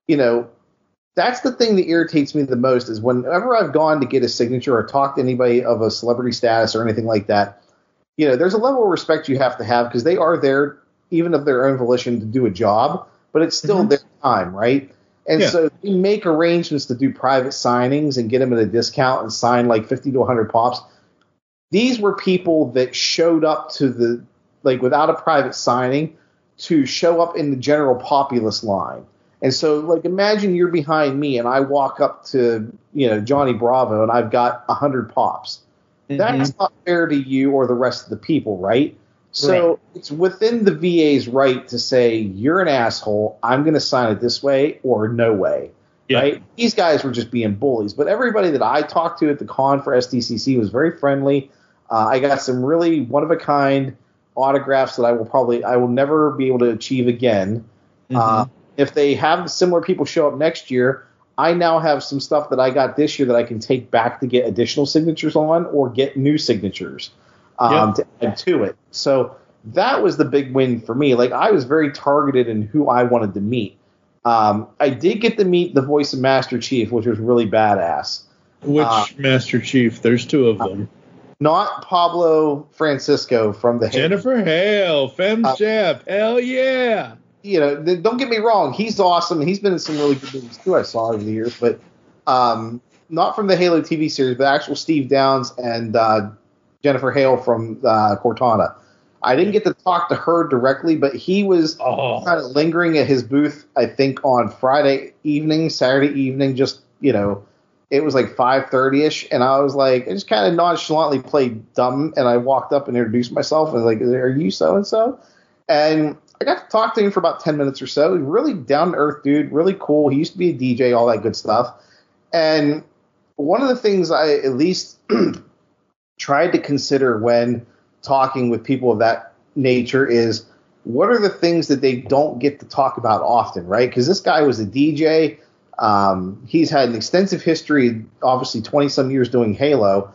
that's the thing that irritates me the most is whenever I've gone to get a signature or talk to anybody of a celebrity status or anything like that, there's a level of respect you have to have because they are there, even of their own volition, to do a job, but it's still their time, right? And so they make arrangements to do private signings and get them at a discount and sign like 50 to 100 pops. These were people that showed up to without a private signing to show up in the general populace line. And so, imagine you're behind me and I walk up to, Johnny Bravo and I've got 100 pops. Mm-hmm. That's not fair to you or the rest of the people, right? So It's within the VA's right to say, you're an asshole, I'm going to sign it this way or no way, right? These guys were just being bullies. But everybody that I talked to at the con for SDCC was very friendly. I got some really one-of-a-kind autographs that I will never be able to achieve again. Mm-hmm. If they have similar people show up next year, I now have some stuff that I got this year that I can take back to get additional signatures on or get new signatures to add to it. So that was the big win for me. I was very targeted in who I wanted to meet. I did get to meet the voice of Master Chief, which was really badass. Which Master Chief? There's 2 of them. Not Pablo Francisco from the Jennifer Hale, Fem's Chef. Hell yeah. Don't get me wrong. He's awesome. He's been in some really good movies too. I saw over the years, but not from the Halo TV series, but actual Steve Downs and Jennifer Hale from Cortana. I didn't get to talk to her directly, but he was kind of lingering at his booth, I think, on Friday evening, Saturday evening, just, it was like 5:30ish, and I was like, I just kind of nonchalantly played dumb, and I walked up and introduced myself, and I was like, are you so-and-so? And I got to talk to him for about 10 minutes or so. Really down-to-earth dude, really cool. He used to be a DJ, all that good stuff. And one of the things I at least tried to consider when talking with people of that nature is, what are the things that they don't get to talk about often, right? Because this guy was a DJ. He's had an extensive history, obviously 20-some years doing Halo.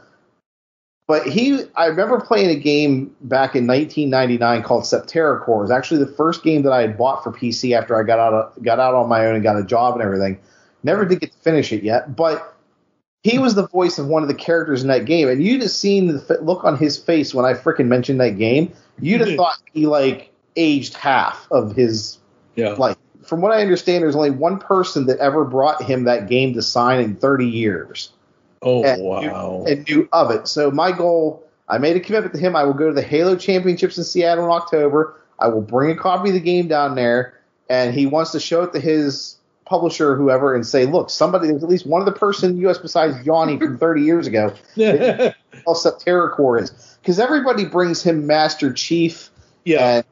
But I remember playing a game back in 1999 called Septerra Core. It was actually the first game that I had bought for PC after I got out on my own and got a job and everything. Never did get to finish it yet, but he was the voice of one of the characters in that game. And you'd have seen the look on his face when I frickin' mentioned that game. You'd have thought he aged half of his life. From what I understand, there's only one person that ever brought him that game to sign in 30 years. Oh, wow. And knew of it. So my goal, I made a commitment to him. I will go to the Halo Championships in Seattle in October. I will bring a copy of the game down there, and he wants to show it to his publisher or whoever and say, look, there's at least one other person in the U.S. besides Johnny from 30 years ago all Septerra Core is. Because everybody brings him Master Chief and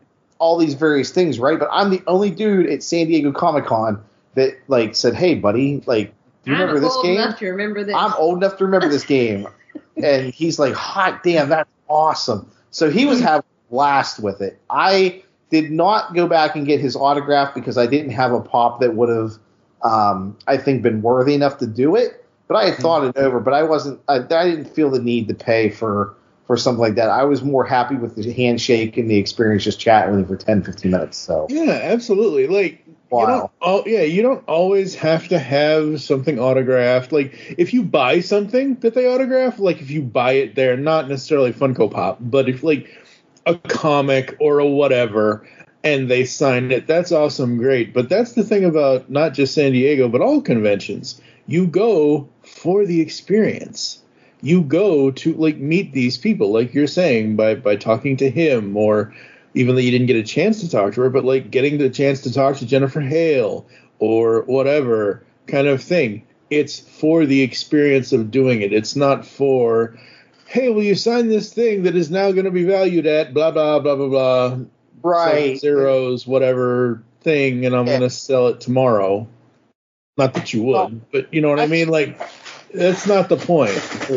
all these various things, right? But I'm the only dude at San Diego Comic-Con that like said, "Hey, buddy, like, do you remember this game?" I'm old enough to remember this. I'm old enough to remember this game. And he's like, hot damn, that's awesome. So he was having a blast with it. I did not go back and get his autograph because I didn't have a pop that would have, I think, been worthy enough to do it. But I had thought it over, but I didn't feel the need to pay for something like that. I was more happy with the handshake and the experience just chatting with him for 10, 15 minutes. So yeah, absolutely. Like, wow. You don't always have to have something autographed. Like, if you buy something that they autograph, like if you buy it there, not necessarily Funko Pop, but if like a comic or a whatever, and they sign it, that's awesome, great. But that's the thing about not just San Diego, but all conventions. You go for the experience. You go to like meet these people, like you're saying, by talking to him, or even though you didn't get a chance to talk to her, but like getting the chance to talk to Jennifer Hale or whatever kind of thing. It's for the experience of doing it. It's not for, hey, will you sign this thing that is now going to be valued at blah, blah, blah, blah, blah. Right. Zeros, whatever thing, and I'm going to sell it tomorrow. Not that you would, but you know what I mean? Like, that's not the point.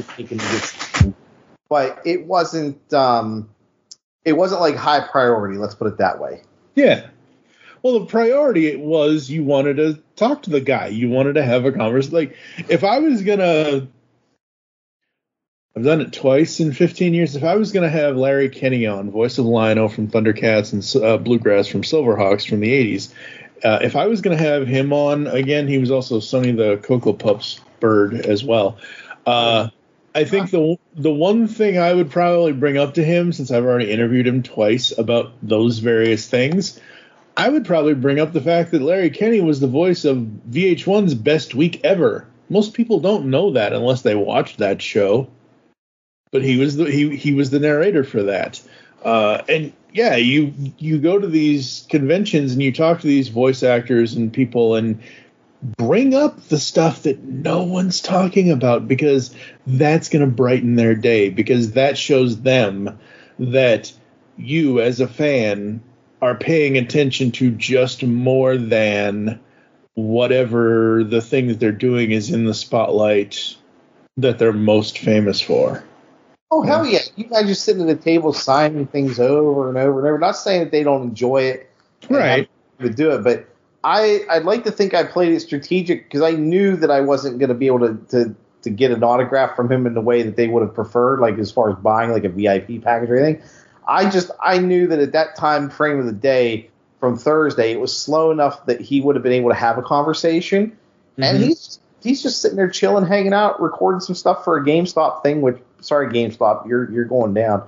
But it wasn't like high priority, let's put it that way. Yeah. Well, the priority was you wanted to talk to the guy. You wanted to have a conversation. Like, if I was going to, I've done it twice in 15 years. If I was going to have Larry Kenney on, voice of Lion-O from Thundercats and Bluegrass from Silverhawks from the 80s, if I was going to have him on again, he was also Sonny the Cocoa Puffs bird as well. I think the one thing I would probably bring up to him, since I've already interviewed him twice about those various things, I would probably bring up the fact that Larry Kenney was the voice of VH1's Best Week Ever. Most people don't know that unless they watched that show. But he was the narrator for that. And yeah, you go to these conventions and you talk to these voice actors and people and bring up the stuff that no one's talking about, because that's going to brighten their day, because that shows them that you as a fan are paying attention to just more than whatever the thing that they're doing is in the spotlight that they're most famous for. Oh, hell yeah. You guys just sitting at a table signing things over and over and over. Not saying that they don't enjoy it. Right. To do it, but I'd like to think I played it strategic because I knew that I wasn't going to be able to get an autograph from him in the way that they would have preferred, like as far as buying like a VIP package or anything. I knew that at that time frame of the day from Thursday, it was slow enough that he would have been able to have a conversation. Mm-hmm. And he's just sitting there chilling, hanging out, recording some stuff for a GameStop thing, which, sorry, GameStop, you're going down.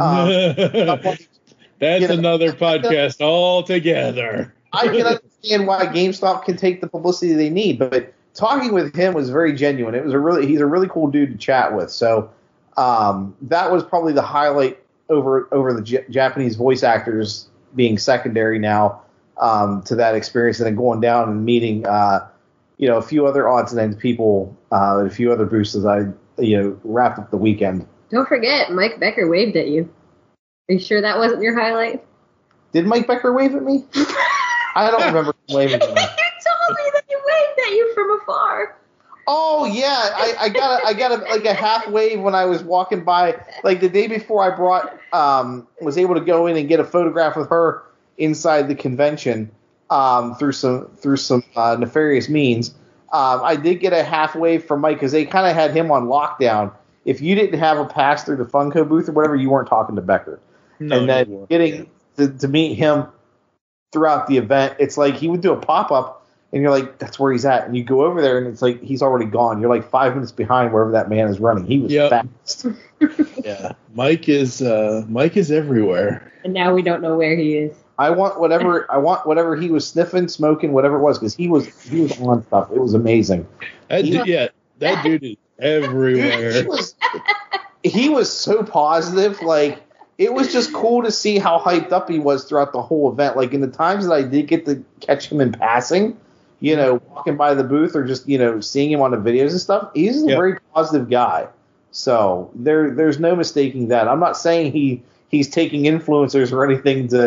That's another podcast altogether. I can understand why GameStop can take the publicity they need, but talking with him was very genuine. He's a really cool dude to chat with. So that was probably the highlight over the Japanese voice actors being secondary now to that experience, and then going down and meeting a few other odds and ends people at a few other booths as I wrapped up the weekend. Don't forget, Mike Becker waved at you. Are you sure that wasn't your highlight? Did Mike Becker wave at me? I don't remember him waving at me. You told me that he waved at you from afar. Oh yeah, I got a half wave when I was walking by, like the day before I was able to go in and get a photograph with her inside the convention through some nefarious means. I did get a half wave from Mike because they kind of had him on lockdown. If you didn't have a pass through the Funko booth or whatever, you weren't talking to Becker. No, and then getting to meet him throughout the event, it's like he would do a pop-up, and you're like, that's where he's at. And you go over there, and it's like he's already gone. You're like 5 minutes behind wherever that man is running. He was fast. Yeah, Mike is everywhere. And now we don't know where he is. I want whatever he was sniffing, smoking, whatever it was, because he was on stuff. It was amazing. That dude is everywhere. He was so positive. Like, it was just cool to see how hyped up he was throughout the whole event. Like, in the times that I did get to catch him in passing, walking by the booth or just, seeing him on the videos and stuff, he's a very positive guy. So there's no mistaking that. I'm not saying he's taking influencers or anything to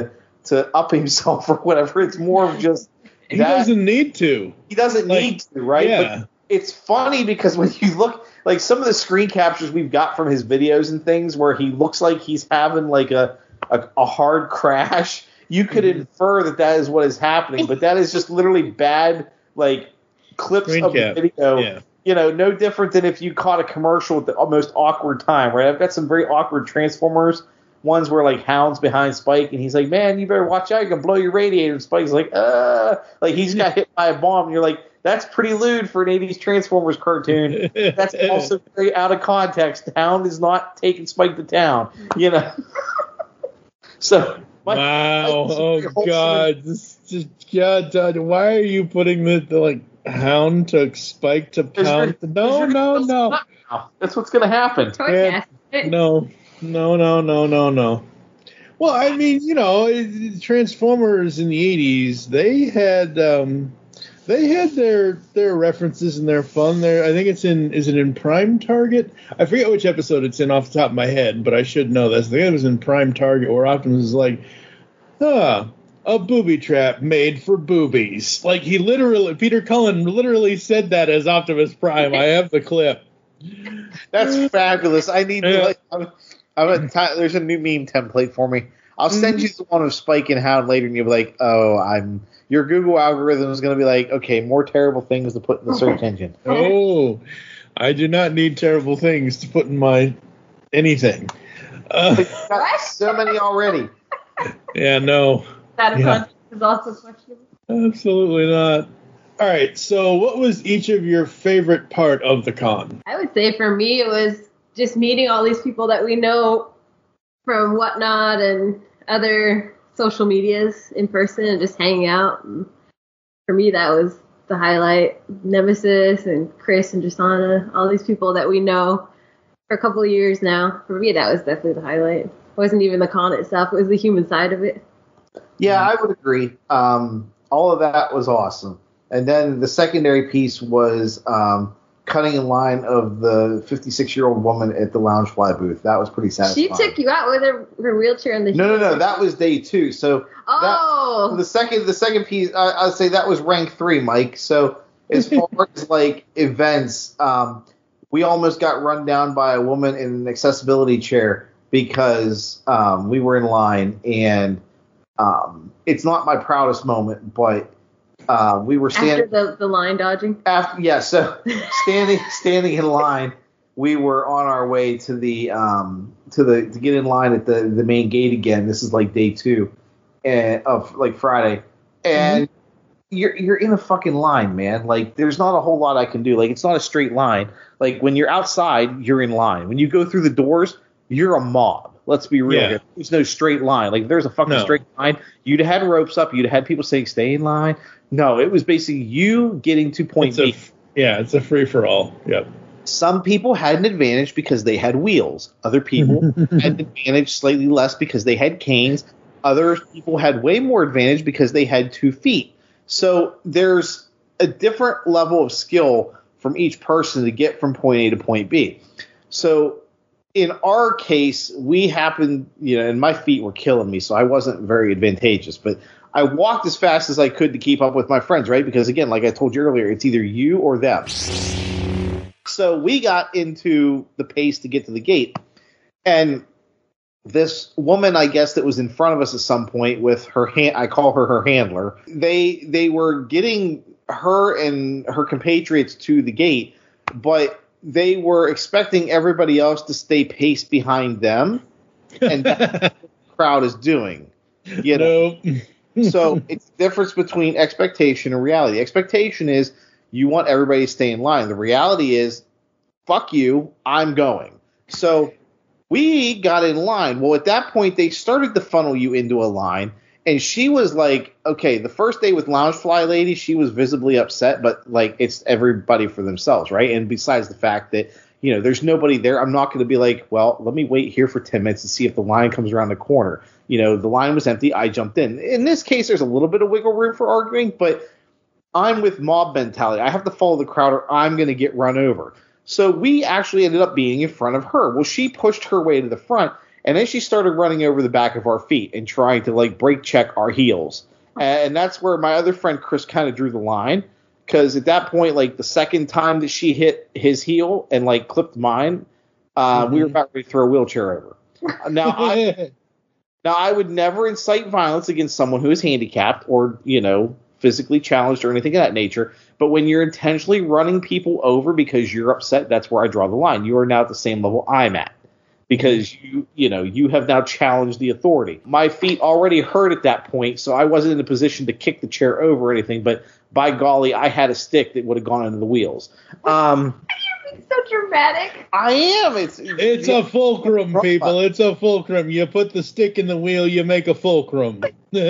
to up himself or whatever. It's more of just he doesn't need to. He doesn't need to, right? Yeah. But it's funny because when you look, like some of the screen captures we've got from his videos and things where he looks like he's having like a hard crash, you could infer that is what is happening. But that is just literally bad, like, clips of the video. Yeah. You know, no different than if you caught a commercial at the most awkward time, right? I've got some very awkward Transformers ones where, like, Hound's behind Spike, and he's like, man, you better watch out, you're going to blow your radiator. And Spike's like, he's got hit by a bomb. And you're like, that's pretty lewd for an 80s Transformers cartoon. That's also very out of context. Hound is not taking Spike to town, you know? So, wow. God. God, why are you putting the Hound took Spike to pound? No. That's what's going to happen. No. Well, I mean, you know, Transformers in the 80s, they had their references and their fun there. I think is it in Prime Target? I forget which episode it's in off the top of my head, but I should know this. I think it was in Prime Target where Optimus is like, a booby trap made for boobies. Like Peter Cullen literally said that as Optimus Prime. I have the clip. That's fabulous. I need to there's a new meme template for me. I'll send you the one of Spike and Hound later, and you'll be like, your Google algorithm is going to be like, okay, more terrible things to put in the search engine. Oh, I do not need terrible things to put in my anything. Got so many already. Yeah, no. That is also questionable. Absolutely not. All right, so what was each of your favorite part of the con? I would say for me it was just meeting all these people that we know from Whatnot and other social medias in person and just hanging out. And for me, that was the highlight. Nemesis and Chris and Jasana, all these people that we know for a couple of years now. For me, that was definitely the highlight. It wasn't even the con itself. It was the human side of it. Yeah, I would agree. All of that was awesome. And then the secondary piece was cutting in line of the 56-year-old woman at the Loungefly booth. That was pretty satisfying. She took you out with her wheelchair in the No. That was day 2. So the second piece, I'd say that was rank 3, Mike. So as far as like events, we almost got run down by a woman in an accessibility chair because we were in line, and it's not my proudest moment, but we were standing after the line dodging. So standing in line, we were on our way to to get in line at the main gate again. This is like day 2 of like Friday, and you're in a fucking line, man. Like there's not a whole lot I can do. Like it's not a straight line. Like when you're outside, you're in line. When you go through the doors, you're a mob. Let's be real here. There's no straight line. Like if there's a fucking straight line, you'd have had ropes up. You'd have had people saying stay in line. No, it was basically you getting to point B. It's a free-for-all. Yep. Some people had an advantage because they had wheels. Other people had an advantage slightly less because they had canes. Other people had way more advantage because they had 2 feet. So there's a different level of skill from each person to get from point A to point B. So in our case, we happened, and my feet were killing me, so I wasn't very advantageous. But I walked as fast as I could to keep up with my friends, right? Because, again, like I told you earlier, it's either you or them. So we got into the pace to get to the gate. And this woman, I guess, that was in front of us at some point with her I call her handler. They were getting her and her compatriots to the gate, but they were expecting everybody else to stay paced behind them, and that's what the crowd is doing. So it's the difference between expectation and reality. Expectation is you want everybody to stay in line. The reality is, fuck you, I'm going. So we got in line. Well, at that point, they started to funnel you into a line. And she was like, okay, the first day with Loungefly Lady, she was visibly upset, but like it's everybody for themselves, right? And besides the fact that, there's nobody there, I'm not going to be like, well, let me wait here for 10 minutes to see if the line comes around the corner. The line was empty. I jumped in. In this case, there's a little bit of wiggle room for arguing, but I'm with mob mentality. I have to follow the crowd or I'm going to get run over. So we actually ended up being in front of her. Well, she pushed her way to the front. And then she started running over the back of our feet and trying to like brake check our heels. And that's where my other friend Chris kind of drew the line, because at that point, like the second time that she hit his heel and like clipped mine, we were about ready to throw a wheelchair over. Now I would never incite violence against someone who is handicapped or, you know, physically challenged or anything of that nature. But when you're intentionally running people over because you're upset, that's where I draw the line. You are now at the same level I'm at, because you have now challenged the authority. My feet already hurt at that point, so I wasn't in a position to kick the chair over or anything, but by golly, I had a stick that would have gone into the wheels. You're so dramatic. I am. It's a fulcrum, people. It's a fulcrum. You put the stick in the wheel, you make a fulcrum.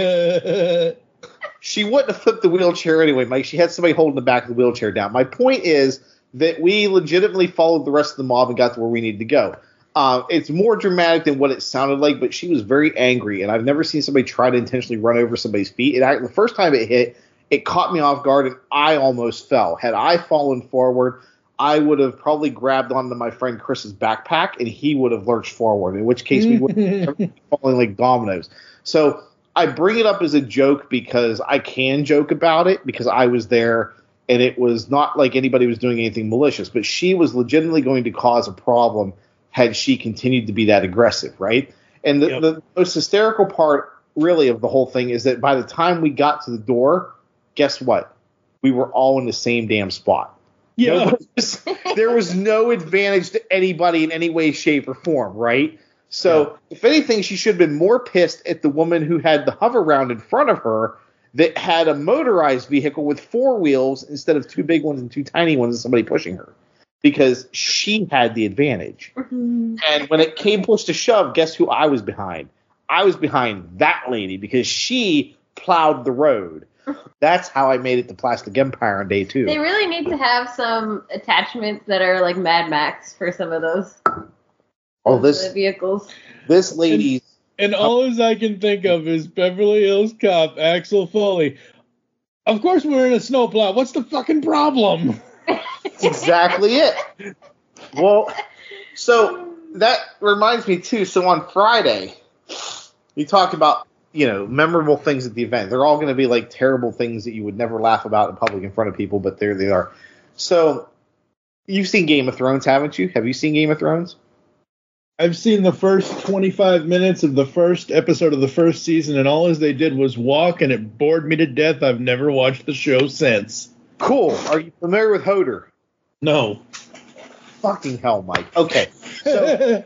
She wouldn't have flipped the wheelchair anyway, Mike. She had somebody holding the back of the wheelchair down. My point is that we legitimately followed the rest of the mob and got to where we needed to go. It's more dramatic than what it sounded like, but she was very angry, and I've never seen somebody try to intentionally run over somebody's feet. The first time it hit, it caught me off guard, and I almost fell. Had I fallen forward, I would have probably grabbed onto my friend Chris's backpack, and he would have lurched forward, in which case we would have been falling like dominoes. So I bring it up as a joke because I can joke about it, because I was there, and it was not like anybody was doing anything malicious, but she was legitimately going to cause a problem had she continued to be that aggressive, right? And the most hysterical part, really, of the whole thing is that by the time we got to the door, guess what? We were all in the same damn spot. Yeah. There was no advantage to anybody in any way, shape, or form, right? So, if anything, she should have been more pissed at the woman who had the hover round in front of her that had a motorized vehicle with 4 wheels instead of 2 big ones and 2 tiny ones and somebody pushing her. Because she had the advantage. And when it came push to shove, guess who I was behind? I was behind that lady because she plowed the road. That's how I made it to Plastic Empire on day 2. They really need to have some attachments that are like Mad Max for some of those vehicles. This lady. And all I can think of is Beverly Hills Cop Axel Foley. Of course we're in a snowplow. What's the fucking problem? That's exactly it. Well, so that reminds me too. So on Friday, you talked about, memorable things at the event. They're all going to be like terrible things that you would never laugh about in public in front of people, but there they are. So you've seen Game of Thrones, haven't you? Have you seen Game of Thrones? I've seen the first 25 minutes of the first episode of the first season, and all they did was walk, and it bored me to death. I've never watched the show since. Cool. Are you familiar with Hodor? No. Fucking hell, Mike. Okay. So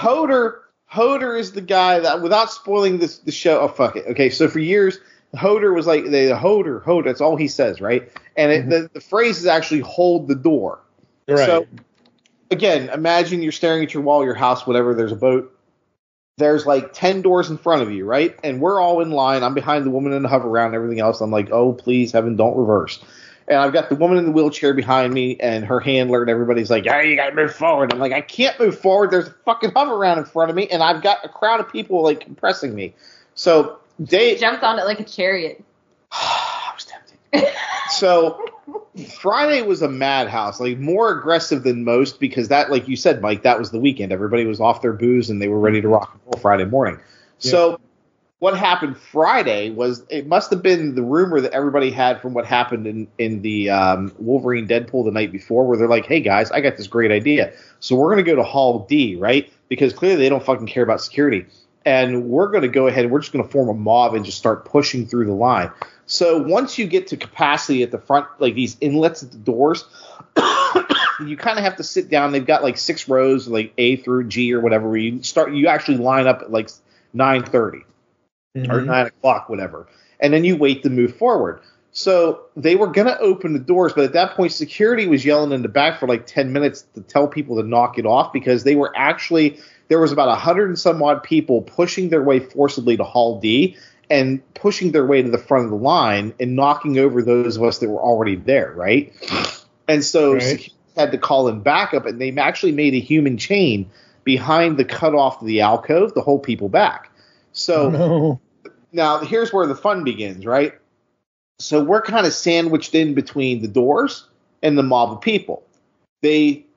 Hodor is the guy that, without spoiling the show, oh, fuck it. Okay, so for years, Hodor was like, Hodor, that's all he says, right? And the phrase is actually hold the door. Right. So, again, imagine you're staring at your wall, your house, whatever, there's a boat. There's like 10 doors in front of you, right? And we're all in line. I'm behind the woman in the hover round and everything else. I'm like, oh, please, heaven, don't reverse. And I've got the woman in the wheelchair behind me and her handler, and everybody's like, you got to move forward. I'm like, I can't move forward. There's a fucking hover round in front of me, and I've got a crowd of people, like, compressing me. So He jumped on it like a chariot. I was tempted. So Friday was a madhouse, like more aggressive than most, because that, like you said, Mike, that was the weekend. Everybody was off their booze, and they were ready to rock and roll Friday morning. Yeah. So what happened Friday was, it must have been the rumor that everybody had from what happened in the Wolverine Deadpool the night before, where they're like, hey guys, I got this great idea. So we're going to go to Hall D, right? Because clearly they don't fucking care about security. And we're going to go ahead and we're just going to form a mob and just start pushing through the line. So once you get to capacity at the front, like these inlets at the doors, you kind of have to sit down. They've got like 6 rows, like A through G or whatever, where you actually line up at like 9:30. Or 9 o'clock, whatever. And then you wait to move forward. So they were going to open the doors, but at that point, security was yelling in the back for like 10 minutes to tell people to knock it off, because they were actually, there was about 100 and some odd people pushing their way forcibly to Hall D and pushing their way to the front of the line and knocking over those of us that were already there, right? And so security had to call in backup, and they actually made a human chain behind the cutoff of the alcove to hold people back. So now here's where the fun begins, right? So we're kind of sandwiched in between the doors and the mob of people. They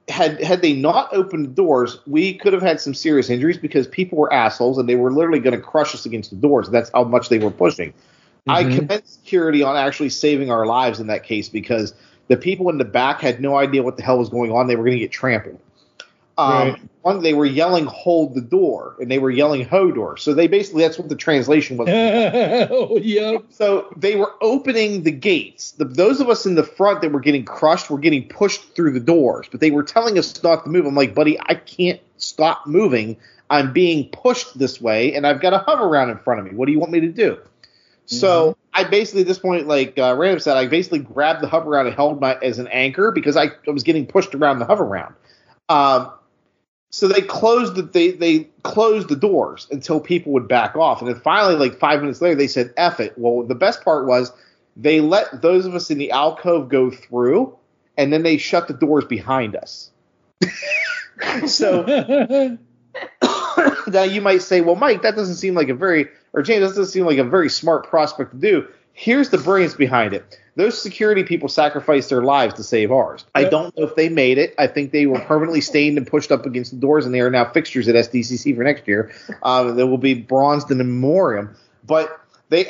had they not opened the doors, we could have had some serious injuries because people were assholes and they were literally going to crush us against the doors. That's how much they were pushing. I commend security on actually saving our lives in that case because the people in the back had no idea what the hell was going on. They were going to get trampled. Right. One, they were yelling, hold the door, and they were yelling, Hodor. So they basically, that's what the translation was. Oh, yep. So they were opening the gates. Those of us in the front that were getting crushed were getting pushed through the doors, but they were telling us not to move. I'm like, buddy, I can't stop moving. I'm being pushed this way, and I've got a hover round in front of me. What do you want me to do? So I basically, at this point, like Random said, I basically grabbed the hover round and held my as an anchor because I was getting pushed around the hover round. So they closed the doors until people would back off, and then finally, like 5 minutes later, they said, "F it." Well, the best part was they let those of us in the alcove go through, and then they shut the doors behind us. So now you might say, "Well, Mike, that doesn't seem like James, that doesn't seem like a very smart prospect to do." Here's the brilliance behind it. Those security people sacrificed their lives to save ours. I don't know if they made it. I think they were permanently stained and pushed up against the doors, and they are now fixtures at SDCC for next year. They will be bronzed in memoriam. But in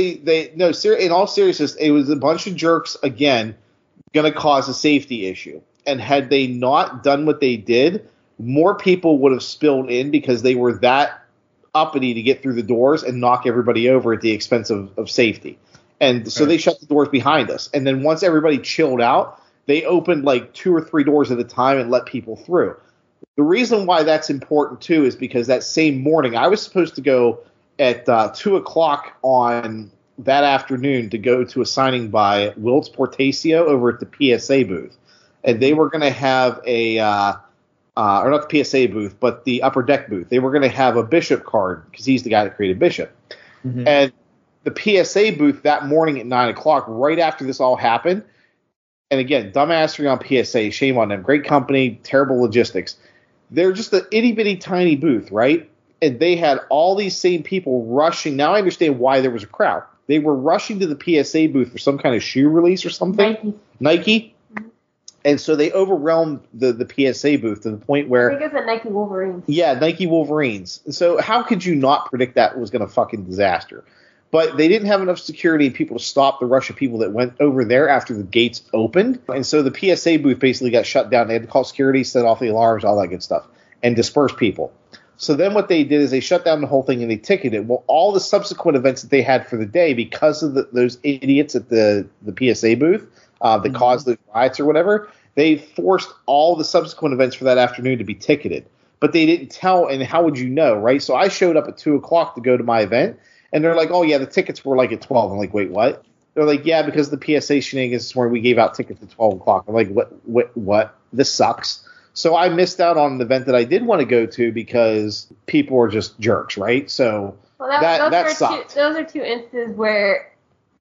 all seriousness, it was a bunch of jerks, again, going to cause a safety issue. And had they not done what they did, more people would have spilled in because they were that uppity to get through the doors and knock everybody over at the expense of safety. And so they shut the doors behind us. And then once everybody chilled out, they opened like 2 or 3 doors at a time and let people through. The reason why that's important, too, is because that same morning, I was supposed to go at 2 o'clock on that afternoon to go to a signing by Wilts Portacio over at the PSA booth. And they were going to have or not the PSA booth, but the Upper Deck booth. They were going to have a Bishop card because he's the guy that created Bishop. And the PSA booth that morning at 9 o'clock, right after this all happened, and again, dumbassery on PSA, shame on them. Great company, terrible logistics. They're just an itty-bitty tiny booth, right? And they had all these same people rushing. Now I understand why there was a crowd. They were rushing to the PSA booth for some kind of shoe release or something. Nike. And so they overwhelmed the PSA booth to the point where... I think it's a Nike Wolverines. Yeah, Nike Wolverines. And so how could you not predict that was going to fucking disaster? But they didn't have enough security and people to stop the rush of people that went over there after the gates opened. And so the PSA booth basically got shut down. They had to call security, set off the alarms, all that good stuff, and disperse people. So then what they did is they shut down the whole thing and they ticketed. Well, all the subsequent events that they had for the day, because of those idiots at the PSA booth that caused those riots or whatever, they forced all the subsequent events for that afternoon to be ticketed. But they didn't tell, and how would you know, right? So I showed up at 2 o'clock to go to my event. And they're like, oh, yeah, the tickets were like at 12. I'm like, wait, what? They're like, yeah, because of the PSA shenanigans this morning, we gave out tickets at 12 o'clock. I'm like, what? This sucks. So I missed out on an event that I did want to go to because people are just jerks, right? So that sucked. Those are 2 instances where,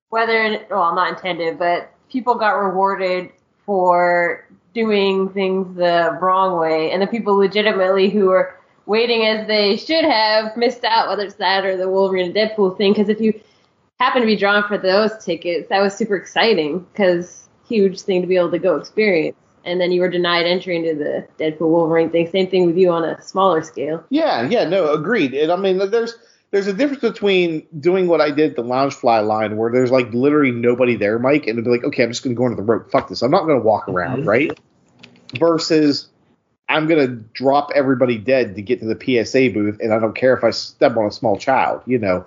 not intended, but people got rewarded for doing things the wrong way. And the people legitimately who were waiting as they should have missed out, whether it's that or the Wolverine and Deadpool thing, because if you happen to be drawn for those tickets, that was super exciting, because huge thing to be able to go experience. And then you were denied entry into the Deadpool Wolverine thing. Same thing with you on a smaller scale. Yeah, no, agreed. And I mean, there's a difference between doing what I did at the Loungefly line, where there's like literally nobody there, Mike, and it'd be like, okay, I'm just going to go into the rope. Fuck this. I'm not going to walk around, right? Versus I'm going to drop everybody dead to get to the PSA booth, and I don't care if I step on a small child, you know.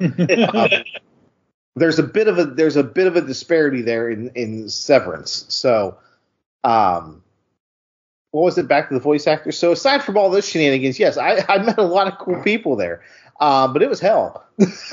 There's a bit of a disparity there in severance. So, what was it? Back to the voice actors. So aside from all those shenanigans, yes, I met a lot of cool people there, but it was hell.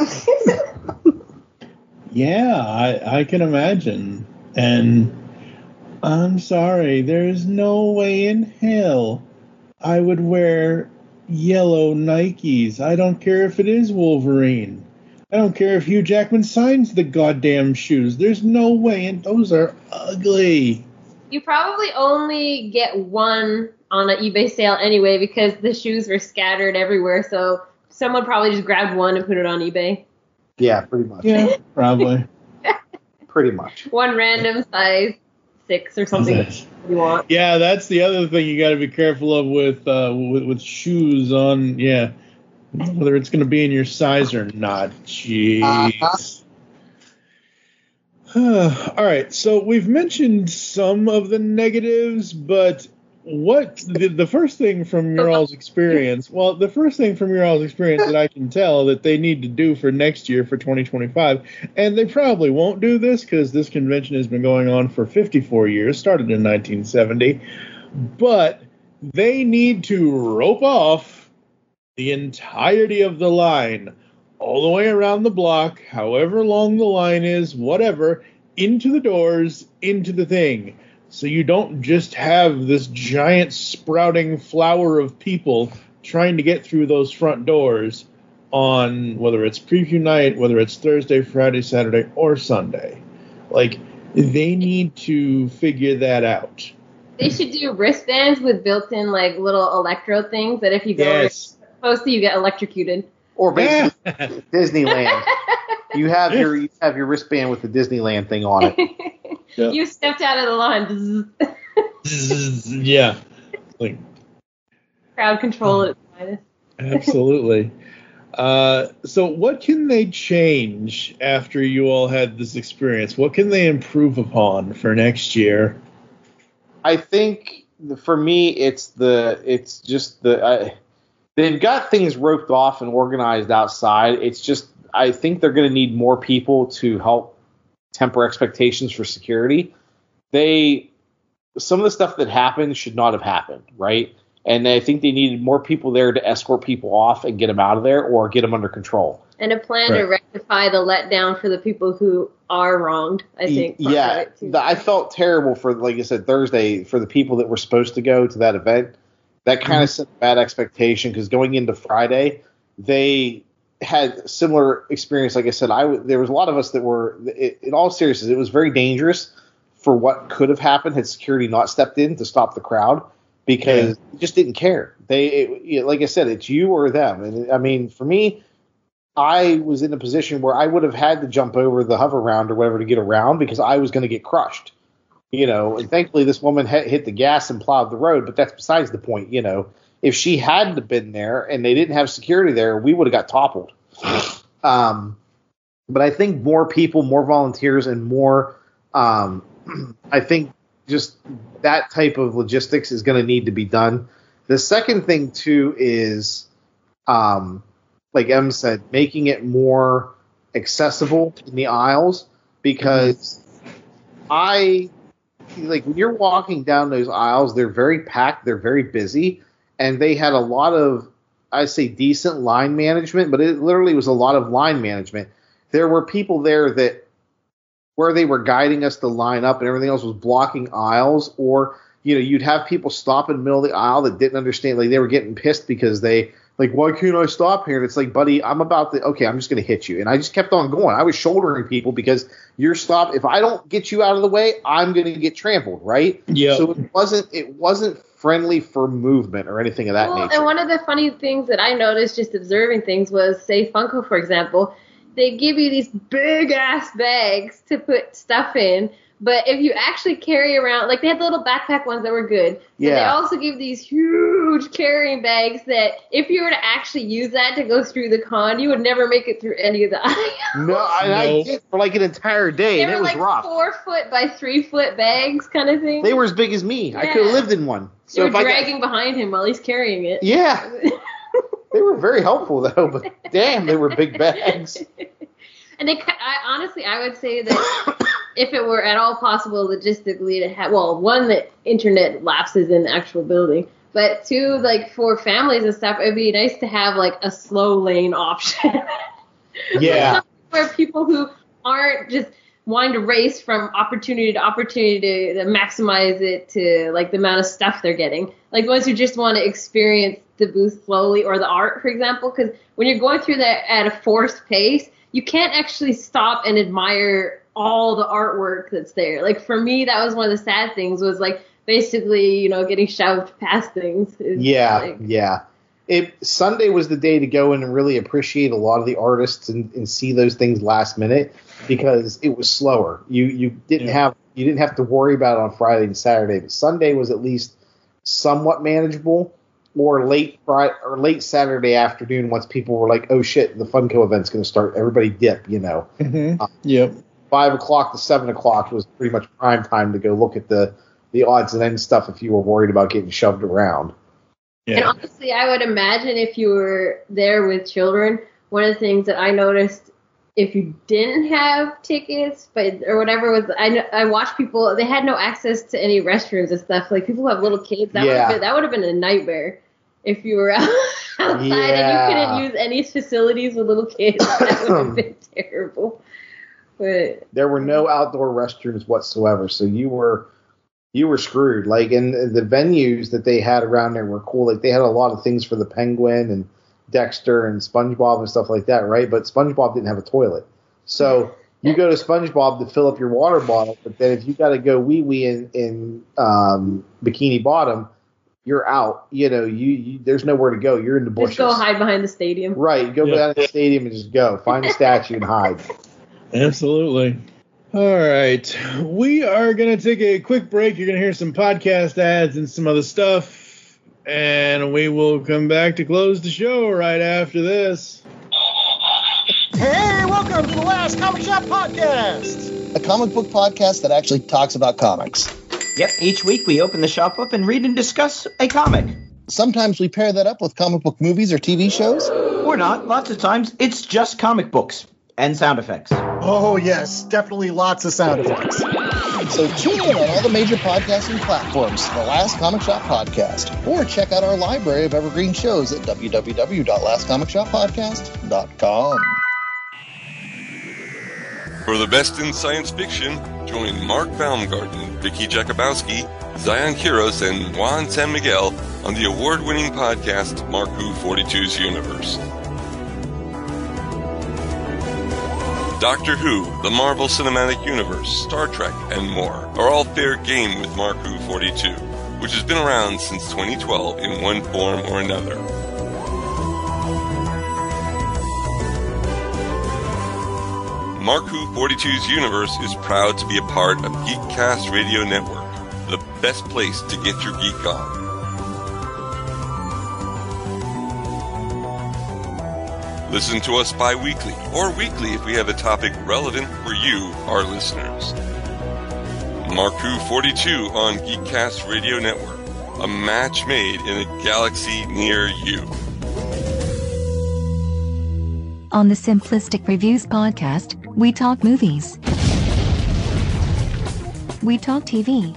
Yeah, I can imagine. And I'm sorry, there's no way in hell I would wear yellow Nikes. I don't care if it is Wolverine. I don't care if Hugh Jackman signs the goddamn shoes. There's no way, and those are ugly. You probably only get one on an eBay sale anyway, because the shoes were scattered everywhere, so someone probably just grabbed one and put it on eBay. Yeah, pretty much. Yeah, probably. Pretty much. One random size sticks or something that you want. Yeah, that's the other thing you got to be careful of with shoes on. Yeah, whether it's going to be in your size or not. Jeez. All right, so we've mentioned some of the negatives, but what the first thing from your all's experience? Well, the first thing from your all's experience that I can tell that they need to do for next year for 2025, and they probably won't do this because this convention has been going on for 54 years, started in 1970, but they need to rope off the entirety of the line, all the way around the block, however long the line is, whatever, into the doors, into the thing. So you don't just have this giant sprouting flower of people trying to get through those front doors on whether it's preview night, whether it's Thursday, Friday, Saturday, or Sunday. Like, they need to figure that out. They should do wristbands with built-in, like, little electro things that if you go close to, you get electrocuted. Or basically Disneyland. You have your wristband with the Disneyland thing on it. Yep. You stepped out of the line. Yeah. Like, crowd control at its finest. Absolutely. So what can they change after you all had this experience? What can they improve upon for next year? I think for me, they've got things roped off and organized outside. It's just, I think they're going to need more people to help temper expectations for security. Some of the stuff that happened should not have happened, right? And I think they needed more people there to escort people off and get them out of there or get them under control. And a plan to rectify the letdown for the people who are wronged, I think. Yeah, I felt terrible for, like I said, Thursday, for the people that were supposed to go to that event. That kind of set a bad expectation because going into Friday, they had similar experience. Like I said, there was a lot of us that were, in all seriousness, it was very dangerous for what could have happened had security not stepped in to stop the crowd because they just didn't care. Like I said, it's you or them. And I mean, for me, I was in a position where I would have had to jump over the hover round or whatever to get around because I was going to get crushed. And thankfully this woman hit the gas and plowed the road, but that's besides the point. If she hadn't been there and they didn't have security there, we would have got toppled. But I think more people, more volunteers, and more, I think just that type of logistics is going to need to be done. The second thing, too, is, like Em said, making it more accessible in the aisles because when you're walking down those aisles, they're very packed, they're very busy, and they had a lot of, I say, decent line management, but it literally was a lot of line management. There were people there that where they were guiding us to line up and everything else was blocking aisles, or you'd have people stop in the middle of the aisle that didn't understand, like they were getting pissed because they like, why can't I stop here? And it's like, buddy, I'm just going to hit you. And I just kept on going. I was shouldering people because if I don't get you out of the way, I'm going to get trampled, right? Yeah. So it wasn't friendly for movement or anything of that nature. And one of the funny things that I noticed just observing things was, say, Funko, for example, they give you these big-ass bags to put stuff in, but if you actually carry around, like they had the little backpack ones that were good, but they also give these huge carrying bags that if you were to actually use that to go through the con, you would never make it through any of the aisles. I did for like an entire day, and it was like rough. 4 foot by 3 foot bags kind of thing. They were as big as me. Yeah. I could have lived in one. So you were dragging behind him while he's carrying it. Yeah. They were very helpful, though, but damn, they were big bags. And I would say that if it were at all possible logistically to have, one, that internet lapses in the actual building, but two, like for families and stuff, it'd be nice to have like a slow lane option. Yeah. Where people who aren't just wanting to race from opportunity to opportunity to maximize it to like the amount of stuff they're getting. Like ones who just want to experience the booth slowly or the art, for example, because when you're going through that at a forced pace, you can't actually stop and admire all the artwork that's there. Like for me, that was one of the sad things was like basically, getting shoved past things. Yeah. Sunday was the day to go in and really appreciate a lot of the artists and see those things last minute because it was slower. You didn't have to worry about it on Friday and Saturday, but Sunday was at least somewhat manageable. Or late Saturday afternoon, once people were like, "Oh shit, the Funko event's going to start." Everybody dip, Mm-hmm. Yep. 5 o'clock to 7 o'clock was pretty much prime time to go look at the odds and ends stuff if you were worried about getting shoved around. Yeah. And honestly, I would imagine if you were there with children, one of the things that I noticed if you didn't have tickets, or whatever, was I watched people, they had no access to any restrooms and stuff. Like people who have little kids, that would have been a nightmare if you were outside and you couldn't use any facilities with little kids. That would have been terrible. But there were no outdoor restrooms whatsoever, so you were screwed. Like, and the venues that they had around there were cool. Like they had a lot of things for the Penguin and Dexter and SpongeBob and stuff like that, right? But SpongeBob didn't have a toilet. So you go to SpongeBob to fill up your water bottle, but then if you got to go wee-wee in Bikini Bottom, you're out. You there's nowhere to go. You're in the bushes. Just go hide behind the stadium. Right. Go behind the stadium and just go. Find a statue and hide. Absolutely. All right. We are going to take a quick break. You're going to hear some podcast ads and some other stuff. And we will come back to close the show right after this. Hey, welcome to the Last Comic Shop Podcast, a comic book podcast that actually talks about comics. Yep, each week we open the shop up and read and discuss a comic. Sometimes we pair that up with comic book movies or TV shows. Or not. Lots of times it's just comic books and sound effects. Oh, yes, definitely lots of sound effects. So tune in on all the major podcasting platforms to the Last Comic Shop Podcast, or check out our library of evergreen shows at www.lastcomicshoppodcast.com. For the best in science fiction, join Mark Baumgarten, Vicky Jakubowski, Zion Kiros, and Juan San Miguel on the award-winning podcast Mark Who 42's Universe. Doctor Who, the Marvel Cinematic Universe, Star Trek, and more are all fair game with Mark Who 42, which has been around since 2012 in one form or another. Mark Who 42's Universe is proud to be a part of Geekcast Radio Network, the best place to get your geek on. Listen to us bi-weekly or weekly if we have a topic relevant for you, our listeners. Mark Who 42 on Geekcast Radio Network, a match made in a galaxy near you. On the Simplistic Reviews podcast, we talk movies. We talk TV.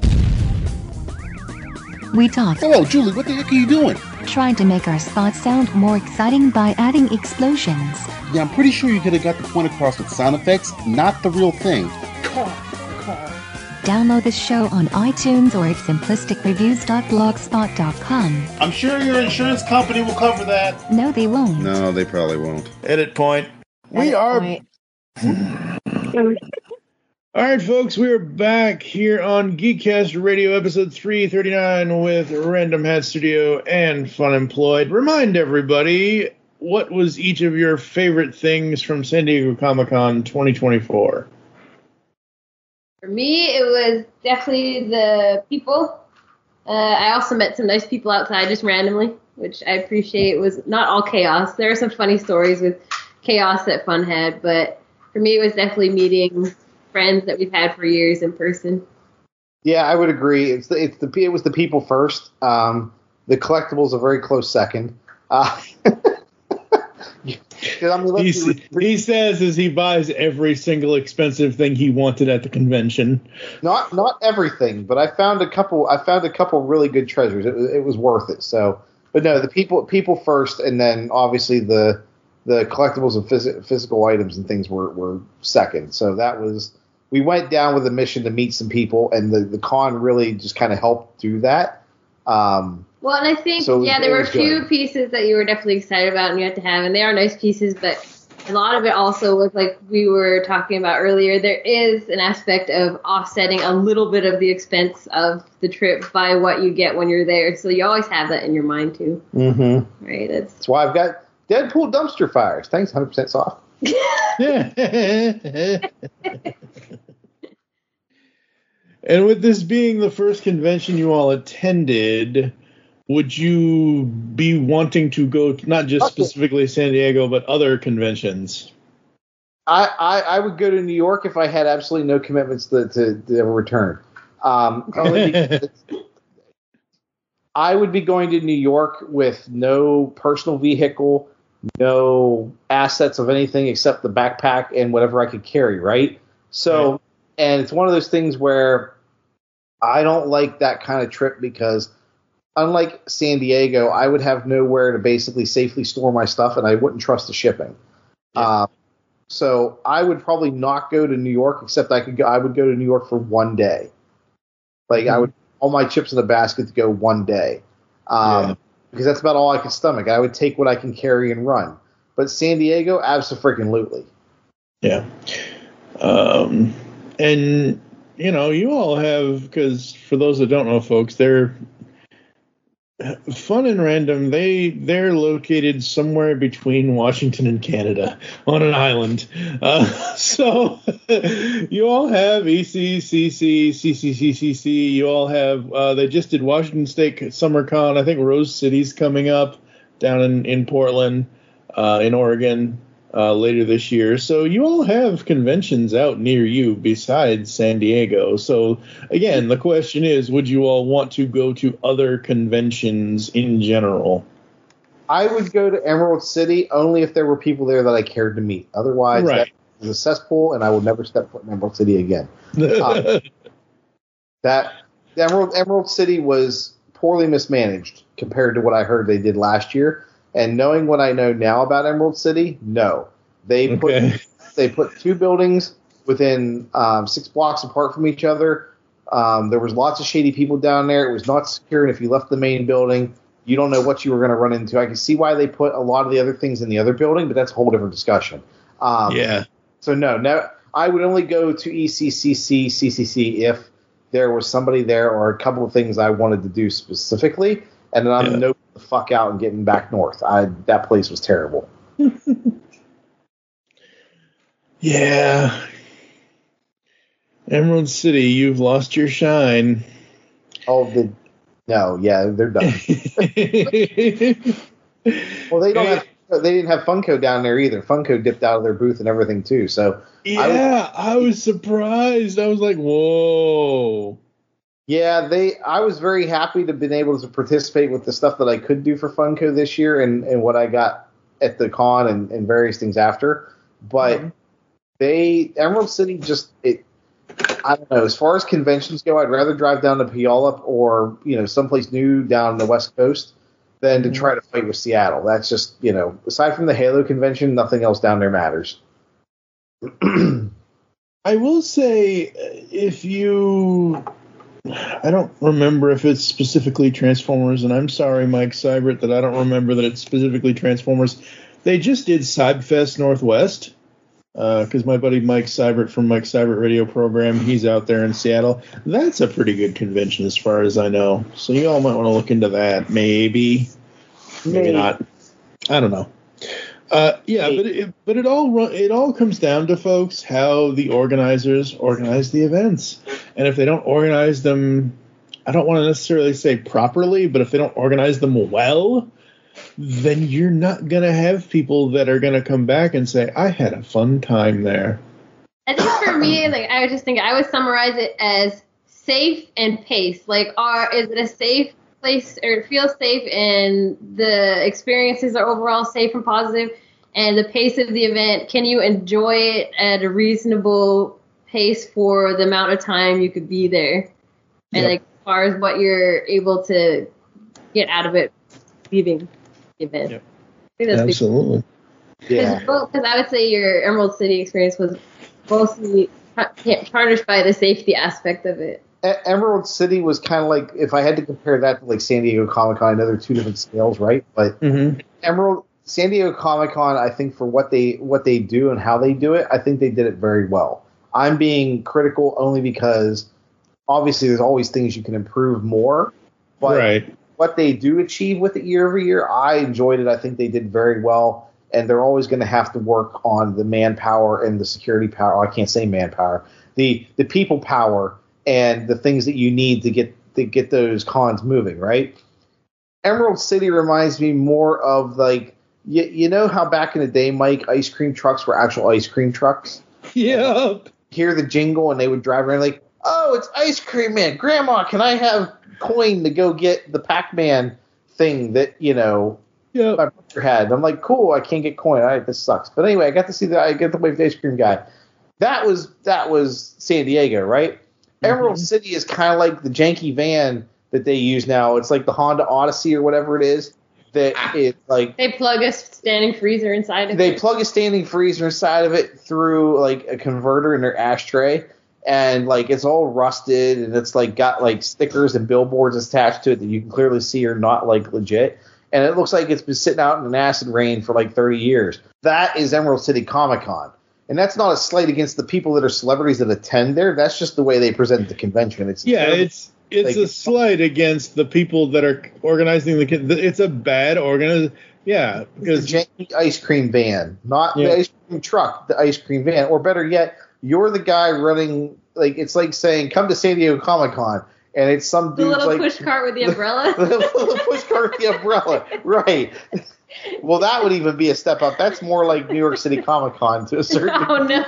We talk... Hello, Julie, what the heck are you doing? Trying to make our spots sound more exciting by adding explosions. Yeah, I'm pretty sure you could have got the point across with sound effects, not the real thing. Download this show on iTunes or at simplisticreviews.blogspot.com. I'm sure your insurance company will cover that. No, they won't. No, they probably won't. Edit point. We are... All right, folks, we are back here on Geekcast Radio, episode 339 with Random Hat Studio and Fun Employed. Remind everybody, what was each of your favorite things from San Diego Comic-Con 2024? For me, it was definitely the people. I also met some nice people outside just randomly, which I appreciate. It was not all chaos. There are some funny stories with chaos that Fun had, but for me, it was definitely meeting friends that we've had for years in person. Yeah, I would agree. It was the people first. The collectibles a very close second. He says as he buys every single expensive thing he wanted at the convention. Not everything, but I found a couple really good treasures. It was worth it. So, but no, the people first, and then obviously the collectibles and physical items and things were second. So that was. We went down with a mission to meet some people, and the con really just kind of helped do that. Well, and I think, there were a few pieces that you were definitely excited about and you had to have, and they are nice pieces, but a lot of it also was like we were talking about earlier. There is an aspect of offsetting a little bit of the expense of the trip by what you get when you're there. So you always have that in your mind too. Mm-hmm. Right. That's why I've got Deadpool dumpster fires. Thanks, 100% off. And with this being the first convention you all attended, would you be wanting to go not just specifically San Diego, but other conventions? I would go to New York if I had absolutely no commitments to ever return. Only because I would be going to New York with no personal vehicle, no assets of anything except the backpack and whatever I could carry, right? So, and it's one of those things where I don't like that kind of trip because unlike San Diego, I would have nowhere to basically safely store my stuff, and I wouldn't trust the shipping. Yeah. So I would probably not go to New York, except I would go to New York for one day. Like I would all my chips in a basket to go one day, because that's about all I could stomach. I would take what I can carry and run. But San Diego, abso-freaking-lutely. Yeah. And you all have, because for those that don't know, folks, they're Fun and Random, they're located somewhere between Washington and Canada on an island. So you all have ECCC, CCCCC. You all have, they just did Washington State Summer Con. I think Rose City's coming up down in Portland, in Oregon, later this year. So you all have conventions out near you besides San Diego. So again, the question is, would you all want to go to other conventions in general? I would go to Emerald City only if there were people there that I cared to meet. Otherwise, that was a cesspool, and I would never step foot in Emerald City again. That Emerald City was poorly mismanaged compared to what I heard they did last year. And knowing what I know now about Emerald City, no. They put two buildings within 6 blocks apart from each other. There was lots of shady people down there. It was not secure, and if you left the main building, you don't know what you were going to run into. I can see why they put a lot of the other things in the other building, but that's a whole different discussion. So no, I would only go to ECCC, CCC if there was somebody there or a couple of things I wanted to do specifically, and then I'm no the fuck out and getting back north. That place was terrible. Yeah. Emerald City, you've lost your shine. Oh, they're done. Well, they didn't have Funko down there either. Funko dipped out of their booth and everything too. So I was surprised. I was like, whoa. Yeah, I was very happy to have been able to participate with the stuff that I could do for Funko this year and what I got at the con and various things after. But Emerald City I don't know. As far as conventions go, I'd rather drive down to Puyallup or, someplace new down the West Coast than to try to fight with Seattle. That's just, aside from the Halo convention, nothing else down there matters. I will say, I don't remember if it's specifically Transformers, and I'm sorry, Mike Seibert, that I don't remember that it's specifically Transformers. They just did Cybfest Northwest, because my buddy Mike Seibert from Mike Seibert Radio Program, he's out there in Seattle. That's a pretty good convention as far as I know. So you all might want to look into that. Maybe not. I don't know. But it all comes down to, folks, how the organizers organize the events. And if they don't organize them, I don't want to necessarily say properly, but if they don't organize them well, then you're not going to have people that are going to come back and say, I had a fun time there. I think for me, I would summarize it as safe and pace. Is it a safe place, or it feels safe and the experiences are overall safe and positive, and the pace of the event, can you enjoy it at a reasonable pace for the amount of time you could be there? And as far as what you're able to get out of it leaving the event. Yep. I think that's absolutely. Because I would say your Emerald City experience was mostly tarnished by the safety aspect of it. Emerald City was kind of like, if I had to compare that to like San Diego Comic-Con, I know they're two different scales, right? But San Diego Comic-Con, I think for what they do and how they do it, I think they did it very well. I'm being critical only because obviously there's always things you can improve more, but what they do achieve with it year over year, I enjoyed it. I think they did very well, and they're always going to have to work on the manpower and the security power. I can't say manpower, the people power and the things that you need to get those cons moving, right? Emerald City reminds me more of like, you know how back in the day, Mike, ice cream trucks were actual ice cream trucks? Yeah. Hear the jingle and they would drive around like, oh, it's Ice Cream Man. Grandma, can I have coin to go get the Pac-Man thing that, my brother had? I'm like, cool, I can't get coin. All right, this sucks. But anyway, I get to wave the ice cream guy. That was San Diego, right? Mm-hmm. Emerald City is kind of like the janky van that they use now. It's like the Honda Odyssey or whatever it is. That it's like they plug a standing freezer inside of it. They plug a standing freezer inside of it through like a converter in their ashtray, and like it's all rusted and it's like got like stickers and billboards attached to it that you can clearly see are not like legit. And it looks like it's been sitting out in an acid rain for like 30 years. That is Emerald City Comic-Con. And that's not a slight against the people that are celebrities that attend there. That's just the way they present the convention. It's a slight against the people that are organizing it's a bad organization. Yeah, because the janky ice cream van, not the ice cream truck, the ice cream van, or better yet, you're the guy running. Like it's like saying, "Come to San Diego Comic-Con," and it's some dude little push cart with the umbrella. The little push cart with the umbrella, right? Well, that would even be a step up. That's more like New York City Comic-Con to a certain. Oh no!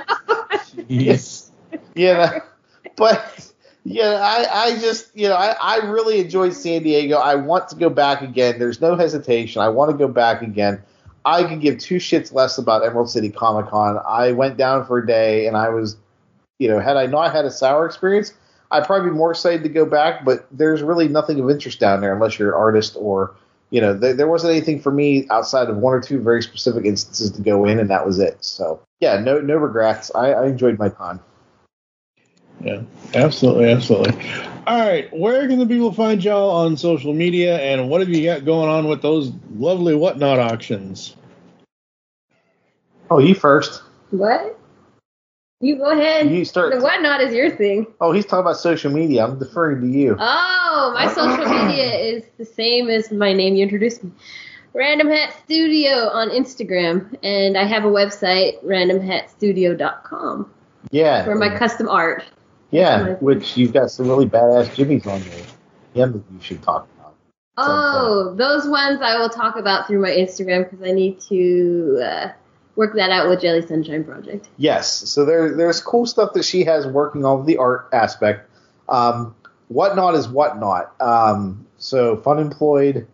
Yes. Yeah, but. Yeah, I just, I really enjoyed San Diego. I want to go back again. There's no hesitation. I want to go back again. I could give two shits less about Emerald City Comic-Con. I went down for a day, and I was, had I not had a sour experience, I'd probably be more excited to go back, but there's really nothing of interest down there unless you're an artist or, there wasn't anything for me outside of one or two very specific instances to go in, and that was it. So, yeah, no regrets. I enjoyed my time. Yeah, absolutely. All right, where can the people find y'all on social media, and what have you got going on with those lovely Whatnot auctions? Oh, you first. What? You go ahead. You start. The Whatnot is your thing. Oh, he's talking about social media. I'm deferring to you. Oh, my social media is the same as my name you introduced me. Random Hat Studio on Instagram, and I have a website, randomhatstudio.com. Yeah. For my custom art. Yeah, which you've got some really badass jimmies on there. Yeah, that you should talk about. Oh, those ones I will talk about through my Instagram because I need to work that out with Jelly Sunshine Project. Yes, so there's cool stuff that she has working on the art aspect. Whatnot is Whatnot. So Fun Employed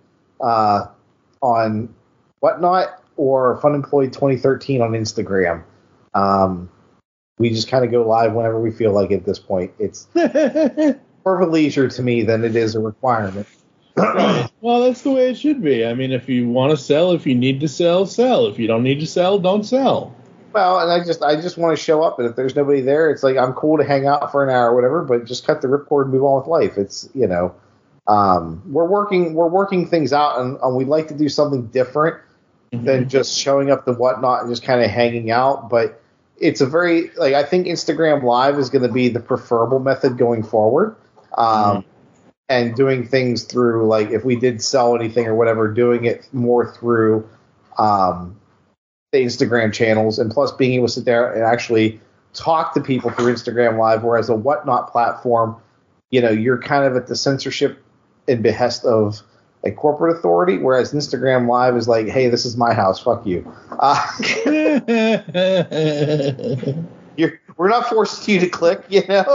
on Whatnot or Fun Employed 2013 on Instagram. We just kind of go live whenever we feel like it at this point. It's more of a leisure to me than it is a requirement. Right. Well, that's the way it should be. I mean, if you want to sell, if you need to sell, sell. If you don't need to sell, don't sell. Well, and I just want to show up, and if there's nobody there, it's like I'm cool to hang out for an hour or whatever, but just cut the ripcord and move on with life. It's we're working things out, and we'd like to do something different than just showing up to Whatnot and just kind of hanging out, but. It's a very, I think Instagram Live is going to be the preferable method going forward. And doing things through, if we did sell anything or whatever, doing it more through the Instagram channels, and plus being able to sit there and actually talk to people through Instagram Live, whereas a Whatnot platform, you're kind of at the censorship and behest of a corporate authority, whereas Instagram Live is like, hey, this is my house, fuck you. We're not forcing you to click, Yeah,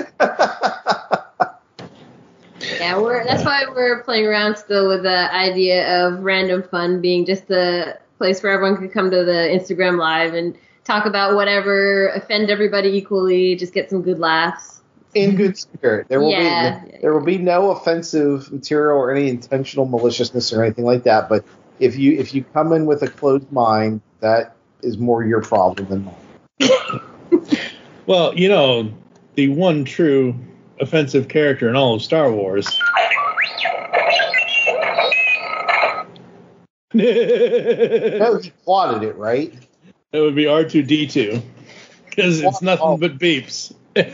that's why we're playing around still with the idea of Random Fun being just a place where everyone can come to the Instagram Live and talk about whatever, offend everybody equally, just get some good laughs. In good spirit. There will be no offensive material or any intentional maliciousness or anything like that. But if you come in with a closed mind, that is more your problem than mine. Well, the one true offensive character in all of Star Wars. No, he plotted it, right? That would be R2-D2. Because it's nothing but beeps.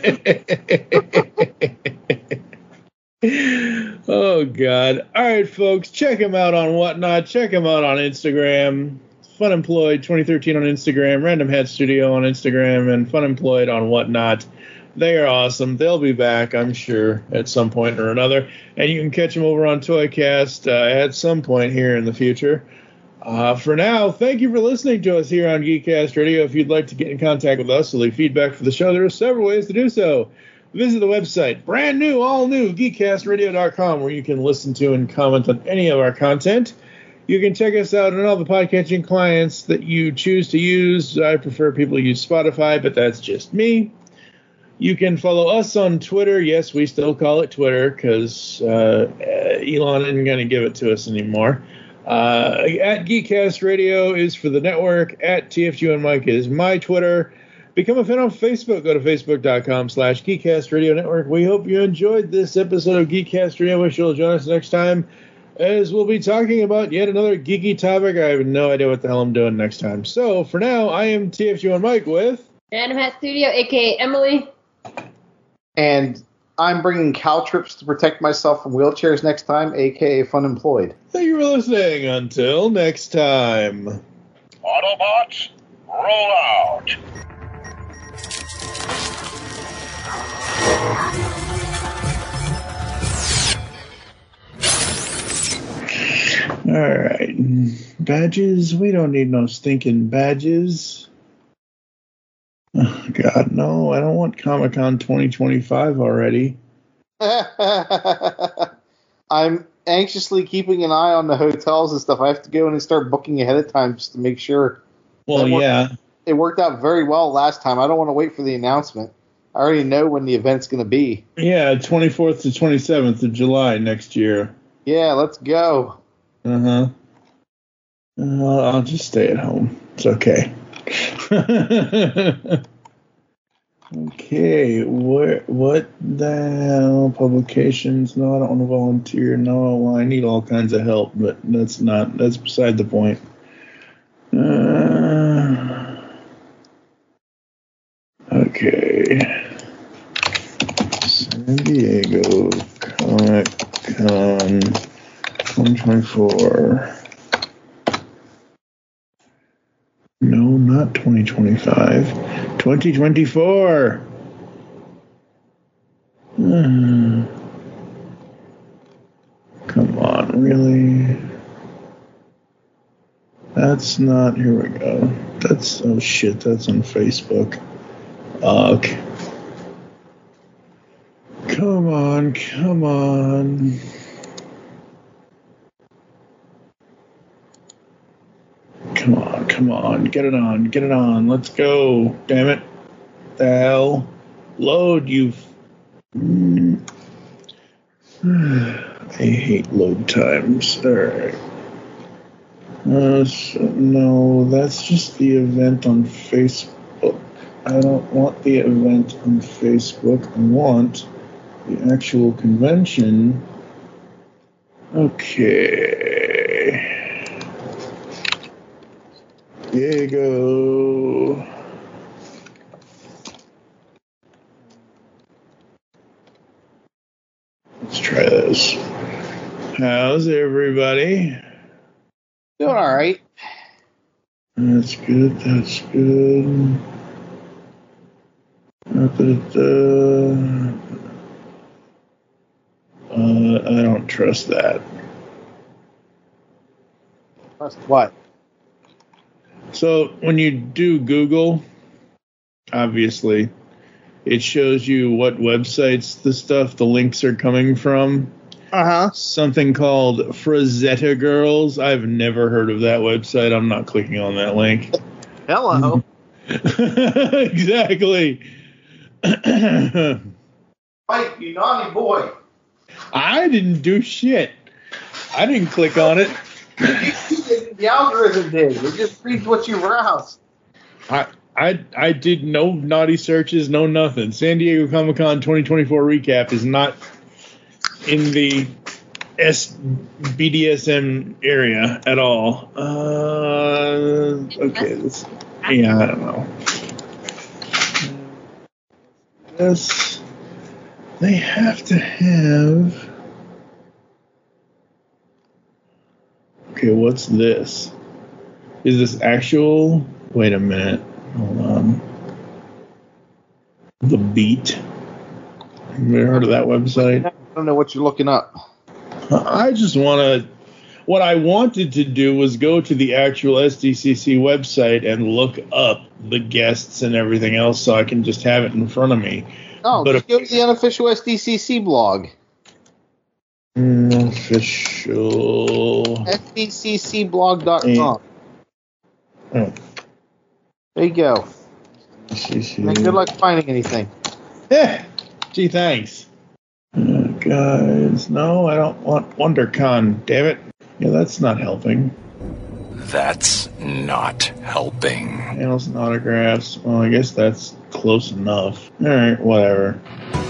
Oh, God. All right, folks. Check him out on Whatnot. Check him out on Instagram. Funemployed 2013 on Instagram. Random Hat Studio on Instagram. And Funemployed on Whatnot. They are awesome. They'll be back, I'm sure, at some point or another. And you can catch them over on ToyCast at some point here in the future. For now, thank you for listening to us here on Geekcast Radio. If you'd like to get in contact with us or leave feedback for the show, there are several ways to do so. Visit the website, brand new, all new, geekcastradio.com, where you can listen to and comment on any of our content. You can check us out on all the podcatching clients that you choose to use. I prefer people use Spotify, but that's just me. You can follow us on Twitter. Yes, we still call it Twitter because Elon isn't going to give it to us anymore. At Geekcast Radio is for the network. At TFG and Mike is my Twitter. Become a fan on Facebook. Go to facebook.com/Geekcast Radio Network. We hope you enjoyed this episode of Geekcast Radio. Wish you'll join us next time, as we'll be talking about yet another geeky topic. I have no idea what the hell I'm doing next time. So for now, I am TFG and Mike with Random Hat Studio, aka Emily. And I'm bringing cow trips to protect myself from wheelchairs next time, a.k.a. Funemployed. Thank you for listening. Until next time. Autobots, roll out. All right. Badges? We don't need no stinking badges. Oh, God, no. I don't want Comic-Con 2025 already. I'm anxiously keeping an eye on the hotels and stuff. I have to go in and start booking ahead of time just to make sure. Well, yeah. It worked out very well last time. I don't want to wait for the announcement. I already know when the event's going to be. Yeah, 24th to 27th of July next year. Yeah, let's go. Uh-huh. I'll just stay at home. It's okay. Okay, what the hell? Publications? No, I don't want to volunteer. No, well, I need all kinds of help, but that's beside the point. Okay. San Diego Comic-Con 2024. No, not 2025. 2024. Come on, really? That's not. Here we go. That's. Oh shit, that's on Facebook. Ugh. Come on, come on. Come on, get it on, let's go, damn it, the hell, load, you, I hate load times, alright, no, that's just the event on Facebook, I don't want the event on Facebook, I want the actual convention, okay. Diego. Let's try this. How's everybody? Doing all right. That's good. That's good. I don't trust that. Trust what? So when you do Google, obviously, it shows you what websites the links are coming from. Uh-huh. Something called Frazetta Girls. I've never heard of that website. I'm not clicking on that link. Hello. Exactly. Mike, you naughty boy. I didn't do shit. I didn't click on it. The algorithm did. It just reads what you browse. I did no naughty searches, no nothing. San Diego Comic-Con 2024 recap is not in the BDSM area at all. Okay, I don't know. This, they have to have. Okay, what's this? Is this actual? Wait a minute. Hold on. The Beat. Have you ever heard of that website? I don't know what you're looking up. I just want to. What I wanted to do was go to the actual SDCC website and look up the guests and everything else, so I can just have it in front of me. Oh, but just go to the unofficial SDCC blog. Official. SDCCblog.com. Oh. There you go. And good luck finding anything. Yeah. Gee, thanks. Guys, no, I don't want WonderCon. Damn it. Yeah, that's not helping. That's not helping. Panels and autographs. Well, I guess that's close enough. All right, whatever.